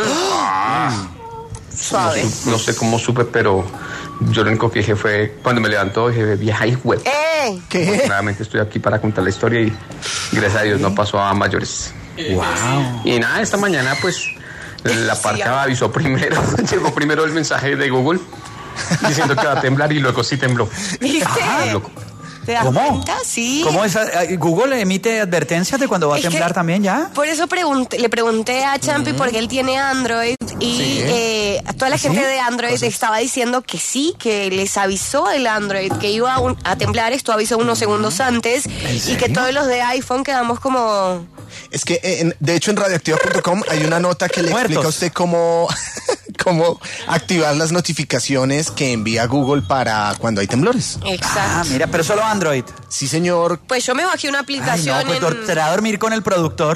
Suave. No sé cómo supe, pero yo lo único que dije fue, cuando me levantó, dije, vieja y web. ¡Eh! ¿Qué? Afortunadamente estoy aquí para contar la historia y gracias a Dios no pasó a mayores. Y nada, esta mañana pues la parca avisó primero, llegó primero el mensaje de Google diciendo que va a temblar y luego sí tembló. ¿Viste? Ah, loco. ¿Te das ¿Cómo? cuenta? Sí. ¿Cómo es? ¿Google emite advertencias de cuando va a Es temblar que también ya? Por eso pregunté, le pregunté a Champi porque él tiene Android y Sí. eh, toda la ¿Sí? gente de Android Cosas. estaba diciendo que sí, que les avisó el Android que iba a, un- a temblar, esto avisó unos segundos antes y serio? que todos los de iPhone quedamos como... Es que, eh, en- de hecho, en radioactiva punto com hay una nota que le Muertos. explica a usted cómo, cómo activar las notificaciones que envía Google para cuando hay temblores. Exacto. Ah, mira, pero solo Android. Sí, señor. Pues yo me bajé una Ay, aplicación no, pues en... dor- será dormir con el productor.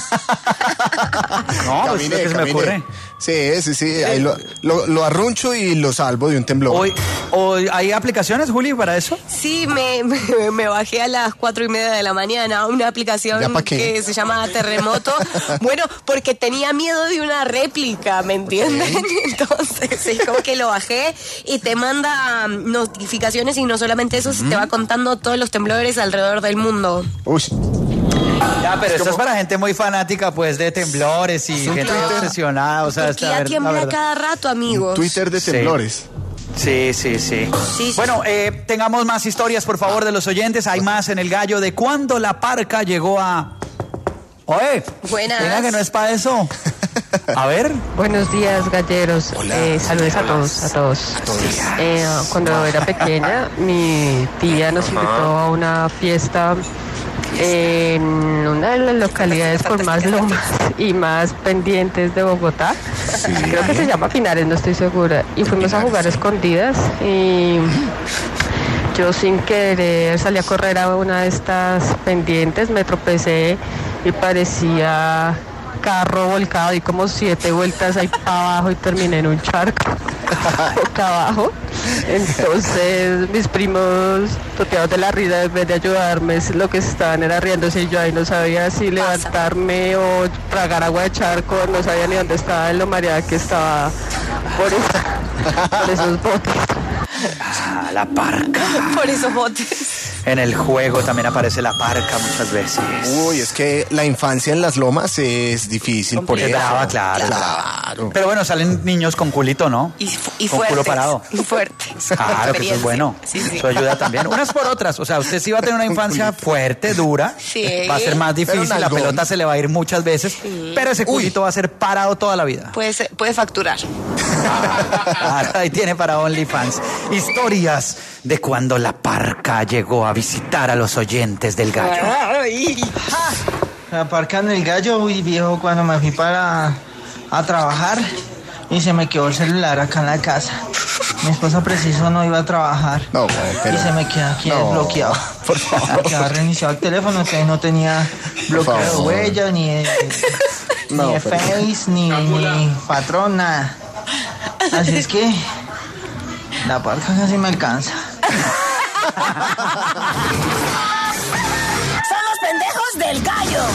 No, pues Camine, lo que se me camine. ocurre. Sí, sí, sí. Ahí lo, lo, lo arruncho y lo salvo de un temblor. Hoy, hoy, ¿hay aplicaciones, Juli, para eso? Sí, me, me, me bajé a las cuatro y media de la mañana una aplicación ¿Ya pa' qué? que se llama Terremoto. Bueno, porque tenía miedo de una réplica, ¿me entienden? Entonces, es como que lo bajé y te manda um, notificaciones y no solamente eso, se te va contando todos los temblores alrededor del mundo. Uy. Ya, pero esto es para gente muy fanática, pues, de temblores y gente Twitter. obsesionada. O sea, esta, Turquía ver- la tiembla verdad. cada rato, amigos. Twitter de Sí. temblores. Sí, sí, sí. Sí, sí. Bueno, eh, tengamos más historias, por favor, de los oyentes. Hay más en el gallo de cuando la parca llegó a... Oye, Buenas. venga que no es para eso. A ver. Buenos días, galleros. Eh, saludos a todos, a todos. Eh, cuando era pequeña, mi tía nos invitó a una fiesta en una de las localidades con más lomas y más pendientes de Bogotá. Creo que se llama Pinares, no estoy segura. Y fuimos a jugar escondidas y yo sin querer salí a correr a una de estas pendientes, me tropecé y parecía carro volcado y como siete vueltas ahí para abajo y terminé en un charco boca abajo. Entonces mis primos toteados de la risa, en vez de ayudarme, lo que estaban era riéndose y yo ahí no sabía si levantarme o tragar agua de charco, no sabía ni dónde estaba, en lo mareada que estaba por, esa, por esos botes. Ah, la parca. Por esos botes. En el juego también aparece la parca muchas veces. Uy, es que la infancia en las lomas es difícil por Es eso. brava, claro, Claro. Pero bueno, salen niños con culito, ¿no? Y, fu- y Con fuertes. culo parado. Fuertes. Claro, que eso es bueno. Sí, sí. Eso ayuda también. Unas por otras. O sea, usted sí va a tener una infancia fuerte, dura. Sí. Va a ser más difícil. Pero La nalgón. pelota se le va a ir muchas veces. Pero ese culito va a ser parado toda la vida. Puede, ser- puede facturar. Ah, ahí tiene para OnlyFans. Historias de cuando la parca llegó a visitar a los oyentes del gallo. La parca en el gallo, uy viejo, cuando me fui para a trabajar y se me quedó el celular acá en la casa. Mi esposa preciso no iba a trabajar. No, pero... Y se me quedó aquí No, desbloqueado. por favor. Me quedó reiniciado el teléfono, entonces no tenía bloqueo de favor. huella, ni de, No, ni de pero- Face, ni, ni patrón, nada. Así es que la parca casi me alcanza. Son los pendejos del gallo.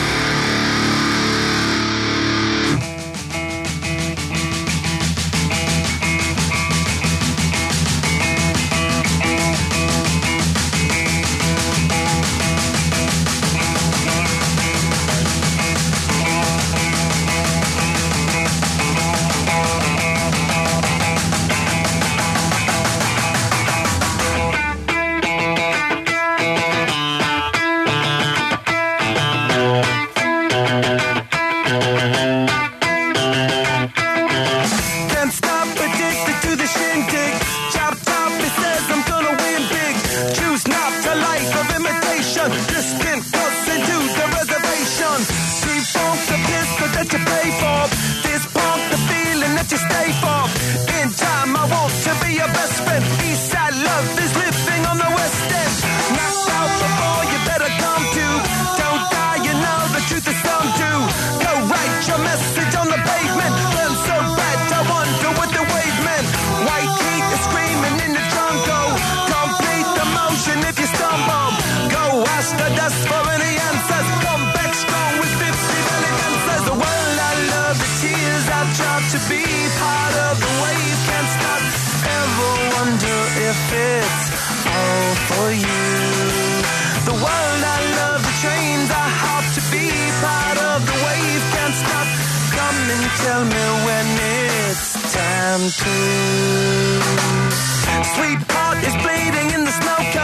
Can't stop, addicted to the shindig. Chop top, it says I'm gonna win big. Choose not a life of imitation. Just been close into the reservation. Defunct the pistol that you pay for. This punk the feeling that you stay for. In time, I want to be your best friend. Eastside love is living on the west end. Knocked out before you better come to. Don't die, you know the truth is some do. Go write your message on the pavement. Burn so bad, I wonder what the wave meant. White heat is screaming in the jungle. Complete the motion if you stumble. Go ask the dust for any answers. Come back strong with fifty million answers. The world I love, the tears I tried to be part of the wave. Can't stop. Ever wonder if it's all for you? The world I love, the trains I hop to be part of the wave. Can't stop. Come and tell me when it's time to. Sweetheart is bleeding in the snow cone.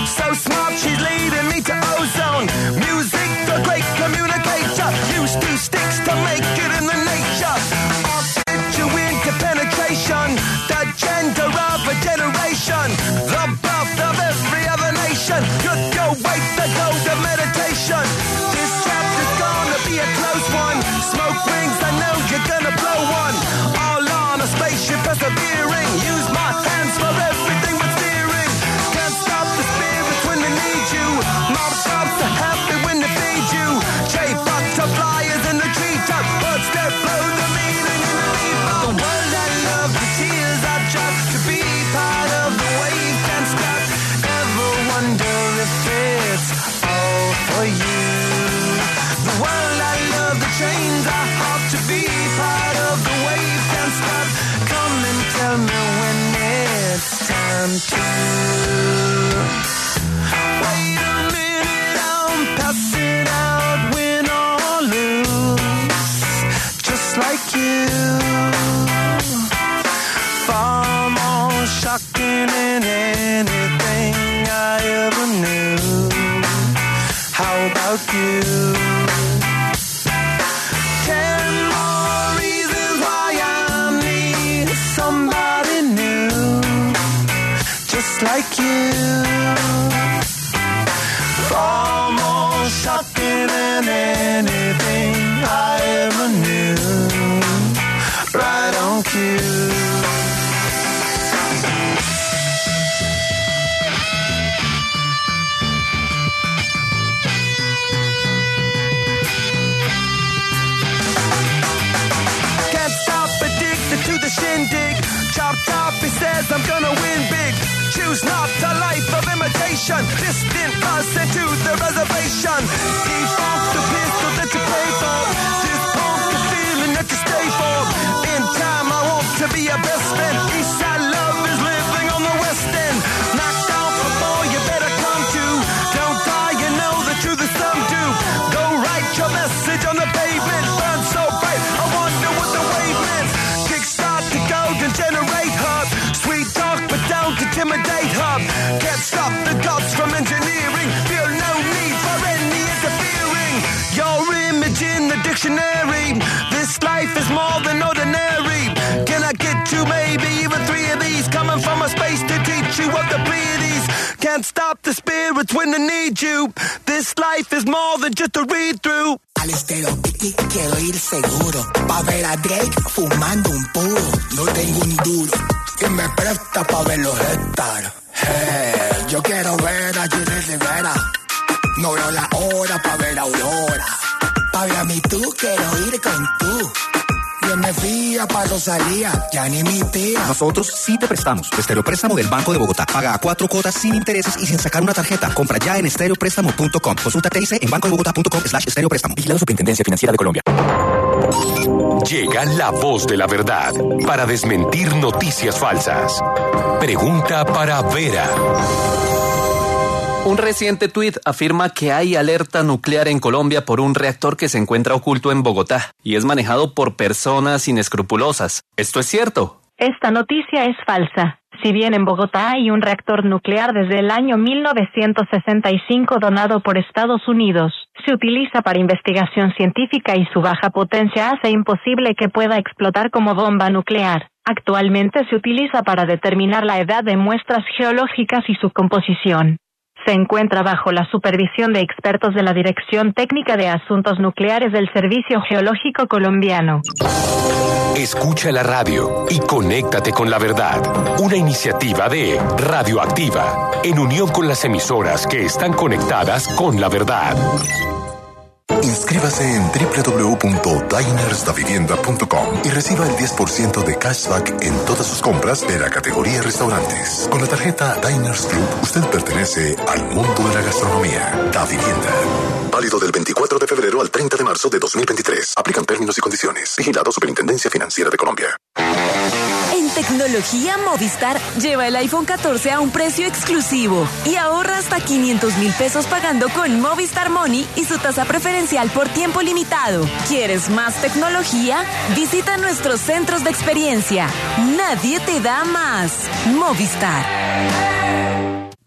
So smart, she's leading me to ozone. Music, the great communicator. Use two sticks to make it in the nature. I'll fit you into penetration. The gender of a generation. The birth of every other nation. Could go wait the gold of meditation. This chapter's gonna be a close one. Smoke rings, I know you're gonna blow one. All on a spaceship persevering. Use my hands for everything but steering. Can't stop the spirits when they need you. Mob cops are happy when they feed you. Jay butterflies in the treetop. Birds that blow the meaning in the leaf. The world I love, the tears I drop to be part of the wave. Can't stop. Ever wonder if it's all for you? The world I love, the chains I hop to be part of the wave. Can't stop. Come and tell me when it's time to. Wait a minute, I'm passing out, win or lose, just like you. Far more shocking than anything I ever knew. How about you? Ten more reasons why I need somebody new, just like you. Far more shocking than anything I ever knew. Right on cue. Can't stop, addicted to the shindig. Chop top, he says I'm gonna win big. Choose not a life of imitation. Distant us into the reservation. Default the pistol that you pay for. This pump the feeling that you stay for. In time I want to be your best friend. Eastside love is living on the west end. Knocked out before you better come to. Don't die, you know the truth is some do. Go write your message on the pavement. Burn so bright, I wonder what the wave meant. Kickstart the golden generate hub. Sweet talk but don't intimidate hub. Can't stop the gods from engineering. Feel no need for any interfering. Your image in the dictionary. This life is more than ordinary. Can I get two, maybe even three of these? Coming from a space to teach you of the Pleiades. Can't stop the spirits when they need you. This life is more than just a read through. Al estero Tiki quiero ir seguro, pa' ver a Drake fumando un puro. No tengo un duro que me presta pa' verlo estar. Hey, yo quiero ver a Jenny Rivera. No veo la hora pa' ver a Aurora. Pa' ver a mí tú, quiero ir con tú. Yo me fía pa' Rosalía, ya ni mi tía. Nosotros sí te prestamos. Estéreo Préstamo del Banco de Bogotá. Paga a cuatro cuotas sin intereses y sin sacar una tarjeta. Compra ya en estéreo préstamo punto com. Consulta T I C en banco de bogotá punto com slash estéreo préstamo. Vigilado Superintendencia Financiera de Colombia. Llega la voz de la verdad para desmentir noticias falsas. Pregunta para Vera. Un reciente tuit afirma que hay alerta nuclear en Colombia por un reactor que se encuentra oculto en Bogotá y es manejado por personas inescrupulosas. ¿Esto es cierto? Esta noticia es falsa. Si bien en Bogotá hay un reactor nuclear desde el año mil novecientos sesenta y cinco donado por Estados Unidos, se utiliza para investigación científica y su baja potencia hace imposible que pueda explotar como bomba nuclear. Actualmente se utiliza para determinar la edad de muestras geológicas y su composición. Se encuentra bajo la supervisión de expertos de la Dirección Técnica de Asuntos Nucleares del Servicio Geológico Colombiano. Escucha la radio y conéctate con la verdad. Una iniciativa de Radioactiva, en unión con las emisoras que están conectadas con la verdad. Inscríbase en doble u doble u doble u punto diners da vivienda punto com y reciba el diez por ciento de cashback en todas sus compras de la categoría restaurantes. Con la tarjeta Diners Club, usted pertenece al mundo de la gastronomía. Da Vivienda. Válido del veinticuatro de febrero al treinta de marzo de dos mil veintitrés. Aplican términos y condiciones. Vigilado Superintendencia Financiera de Colombia. En tecnología Movistar, lleva el iPhone catorce a un precio exclusivo y ahorra hasta quinientos mil pesos pagando con Movistar Money y su tasa preferencial por tiempo limitado. ¿Quieres más tecnología? Visita nuestros centros de experiencia. Nadie te da más. Movistar.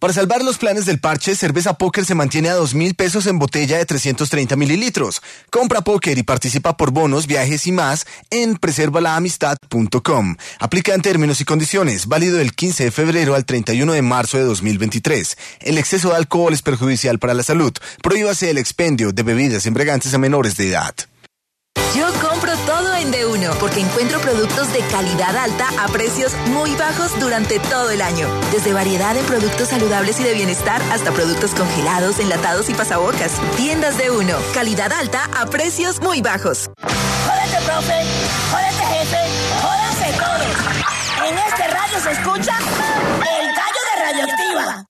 Para salvar los planes del parche, Cerveza Póker se mantiene a dos mil pesos en botella de trescientos treinta mililitros. Compra póker y participa por bonos, viajes y más en preserva la amistad punto com. Aplica en términos y condiciones. Válido del quince de febrero al treinta y uno de marzo de dos mil veintitrés. El exceso de alcohol es perjudicial para la salud. Prohíbase el expendio de bebidas embriagantes a menores de edad. Yo compro todo en De Uno porque encuentro productos de calidad alta a precios muy bajos durante todo el año. Desde variedad en productos saludables y de bienestar hasta productos congelados, enlatados y pasabocas. Tiendas De Uno. Calidad alta a precios muy bajos. Jódete, profe. Jódete, jefe. Jódanse todos. En este radio se escucha el gallo de Radioactiva.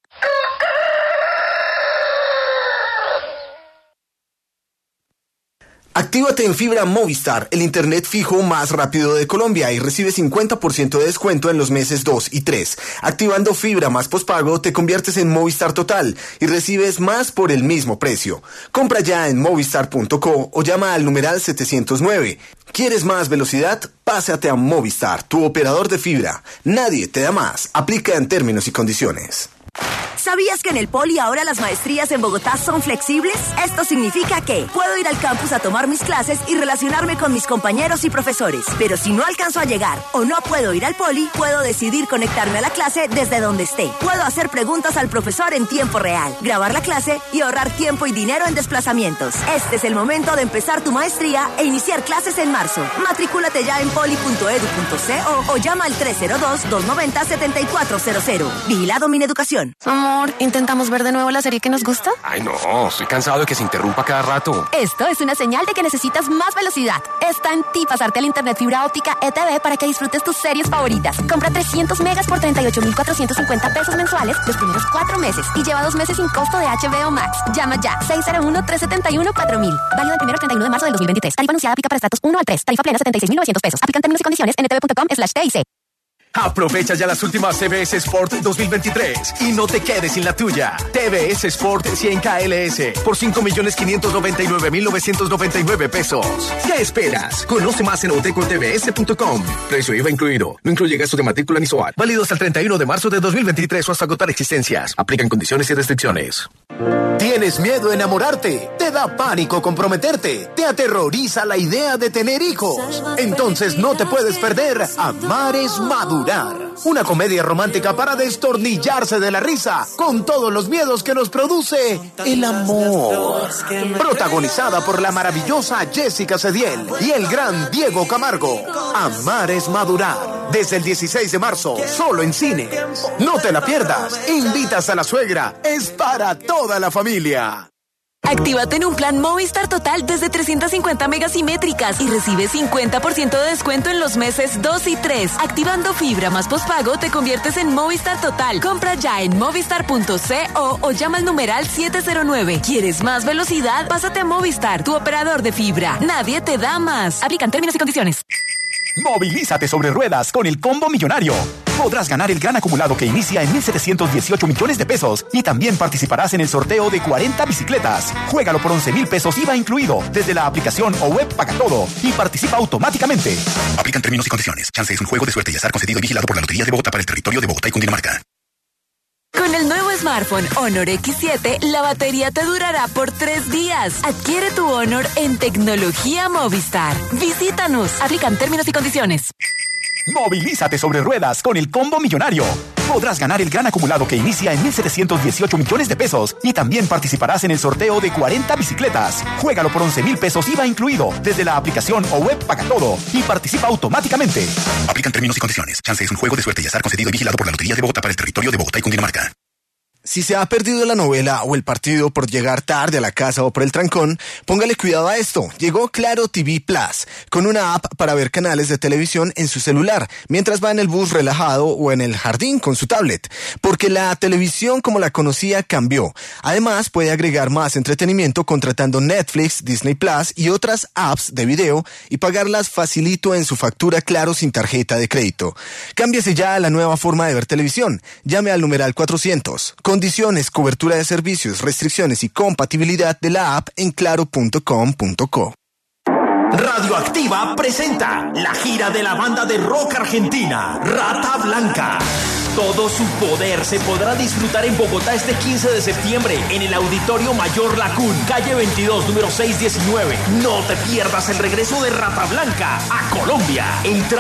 Actívate en Fibra Movistar, el internet fijo más rápido de Colombia, y recibe cincuenta por ciento de descuento en los meses dos y tres. Activando Fibra más pospago, te conviertes en Movistar Total y recibes más por el mismo precio. Compra ya en movistar punto co o llama al numeral setecientos nueve. ¿Quieres más velocidad? Pásate a Movistar, tu operador de fibra. Nadie te da más. Aplica en términos y condiciones. ¿Sabías que en el Poli ahora las maestrías en Bogotá son flexibles? Esto significa que puedo ir al campus a tomar mis clases y relacionarme con mis compañeros y profesores. Pero si no alcanzo a llegar o no puedo ir al Poli, puedo decidir conectarme a la clase desde donde esté. Puedo hacer preguntas al profesor en tiempo real, grabar la clase y ahorrar tiempo y dinero en desplazamientos. Este es el momento de empezar tu maestría e iniciar clases en marzo. Matricúlate ya en poli punto edu punto co o llama al tres cero dos, dos nueve cero, siete cuatro cero cero. Vigilado Mineducación. Amor, ¿intentamos ver de nuevo la serie que nos gusta? Ay, no, estoy cansado de que se interrumpa cada rato. Esto es una señal de que necesitas más velocidad. Está en ti pasarte al internet fibra óptica E T V para que disfrutes tus series favoritas. Compra trescientos megas por treinta y ocho mil cuatrocientos cincuenta pesos mensuales los primeros cuatro meses y lleva dos meses sin costo de H B O Max. Llama ya, seis cero uno, tres siete uno, cuatro mil. Válido del primero al treinta y uno de marzo del dos mil veintitrés. Tarifa anunciada aplica para estratos uno al tres. Tarifa plena setenta y seis mil novecientos pesos. Aplican términos y condiciones en e t v punto com slash t i c. Aprovecha ya las últimas C B S Sport dos mil veintitrés y no te quedes sin la tuya. T V S Sport cien K L S por cinco millones quinientos noventa y nueve mil novecientos noventa y nueve pesos. ¿Qué esperas? Conoce más en oteco t v s punto com. Precio I V A incluido. No incluye gasto de matrícula ni S O A T. Válido hasta el treinta y uno de marzo de dos mil veintitrés o hasta agotar existencias. Aplican condiciones y restricciones. ¿Tienes miedo a enamorarte? ¿Te da pánico comprometerte? ¿Te aterroriza la idea de tener hijos? Entonces no te puedes perder Amar es Madurar. Una comedia romántica para destornillarse de la risa con todos los miedos que nos produce el amor. Protagonizada por la maravillosa Jessica Cediel y el gran Diego Camargo. Amar es Madurar. Desde el dieciséis de marzo, solo en cine. No te la pierdas. Invitas a la suegra. Es para toda la familia. Actívate en un plan Movistar Total desde trescientas cincuenta megasimétricas y recibe cincuenta por ciento de descuento en los meses dos y tres. Activando fibra más pospago te conviertes en Movistar Total. Compra ya en movistar punto co o llama al numeral siete cero nueve. ¿Quieres más velocidad? Pásate a Movistar, tu operador de fibra. Nadie te da más. Aplican términos y condiciones. Movilízate sobre ruedas con el combo millonario. Podrás ganar el gran acumulado que inicia en mil setecientos dieciocho millones de pesos y también participarás en el sorteo de cuarenta bicicletas. Juégalo por once mil pesos I V A incluido desde la aplicación o web Paga Todo y participa automáticamente. Aplican términos y condiciones. Chance es un juego de suerte y azar concedido y vigilado por la Lotería de Bogotá para el territorio de Bogotá y Cundinamarca. Con el nuevo smartphone Honor X siete, la batería te durará por tres días. Adquiere tu Honor en Tecnología Movistar. Visítanos. Aplican términos y condiciones. Movilízate sobre ruedas con el combo millonario. Podrás ganar el gran acumulado que inicia en mil setecientos dieciocho millones de pesos y también participarás en el sorteo de cuarenta bicicletas. Juégalo por once mil pesos I V A incluido desde la aplicación o web Paga Todo y participa automáticamente. Aplican términos y condiciones. Chance es un juego de suerte y azar concedido y vigilado por la Lotería de Bogotá para el territorio de Bogotá y Cundinamarca. Si se ha perdido la novela o el partido por llegar tarde a la casa o por el trancón, póngale cuidado a esto. Llegó Claro T V Plus, con una app para ver canales de televisión en su celular, mientras va en el bus relajado o en el jardín con su tablet. Porque la televisión como la conocía cambió. Además, puede agregar más entretenimiento contratando Netflix, Disney Plus y otras apps de video y pagarlas facilito en su factura Claro sin tarjeta de crédito. Cámbiese ya a la nueva forma de ver televisión. Llame al numeral cuatrocientos. Condiciones, cobertura de servicios, restricciones y compatibilidad de la app en claro punto com punto co. Radioactiva presenta la gira de la banda de rock argentina, Rata Blanca. todo su poder se podrá disfrutar en Bogotá este quince de septiembre en el Auditorio Mayor Lacún, calle veintidós, número seiscientos diecinueve. No te pierdas el regreso de Rata Blanca a Colombia. Entra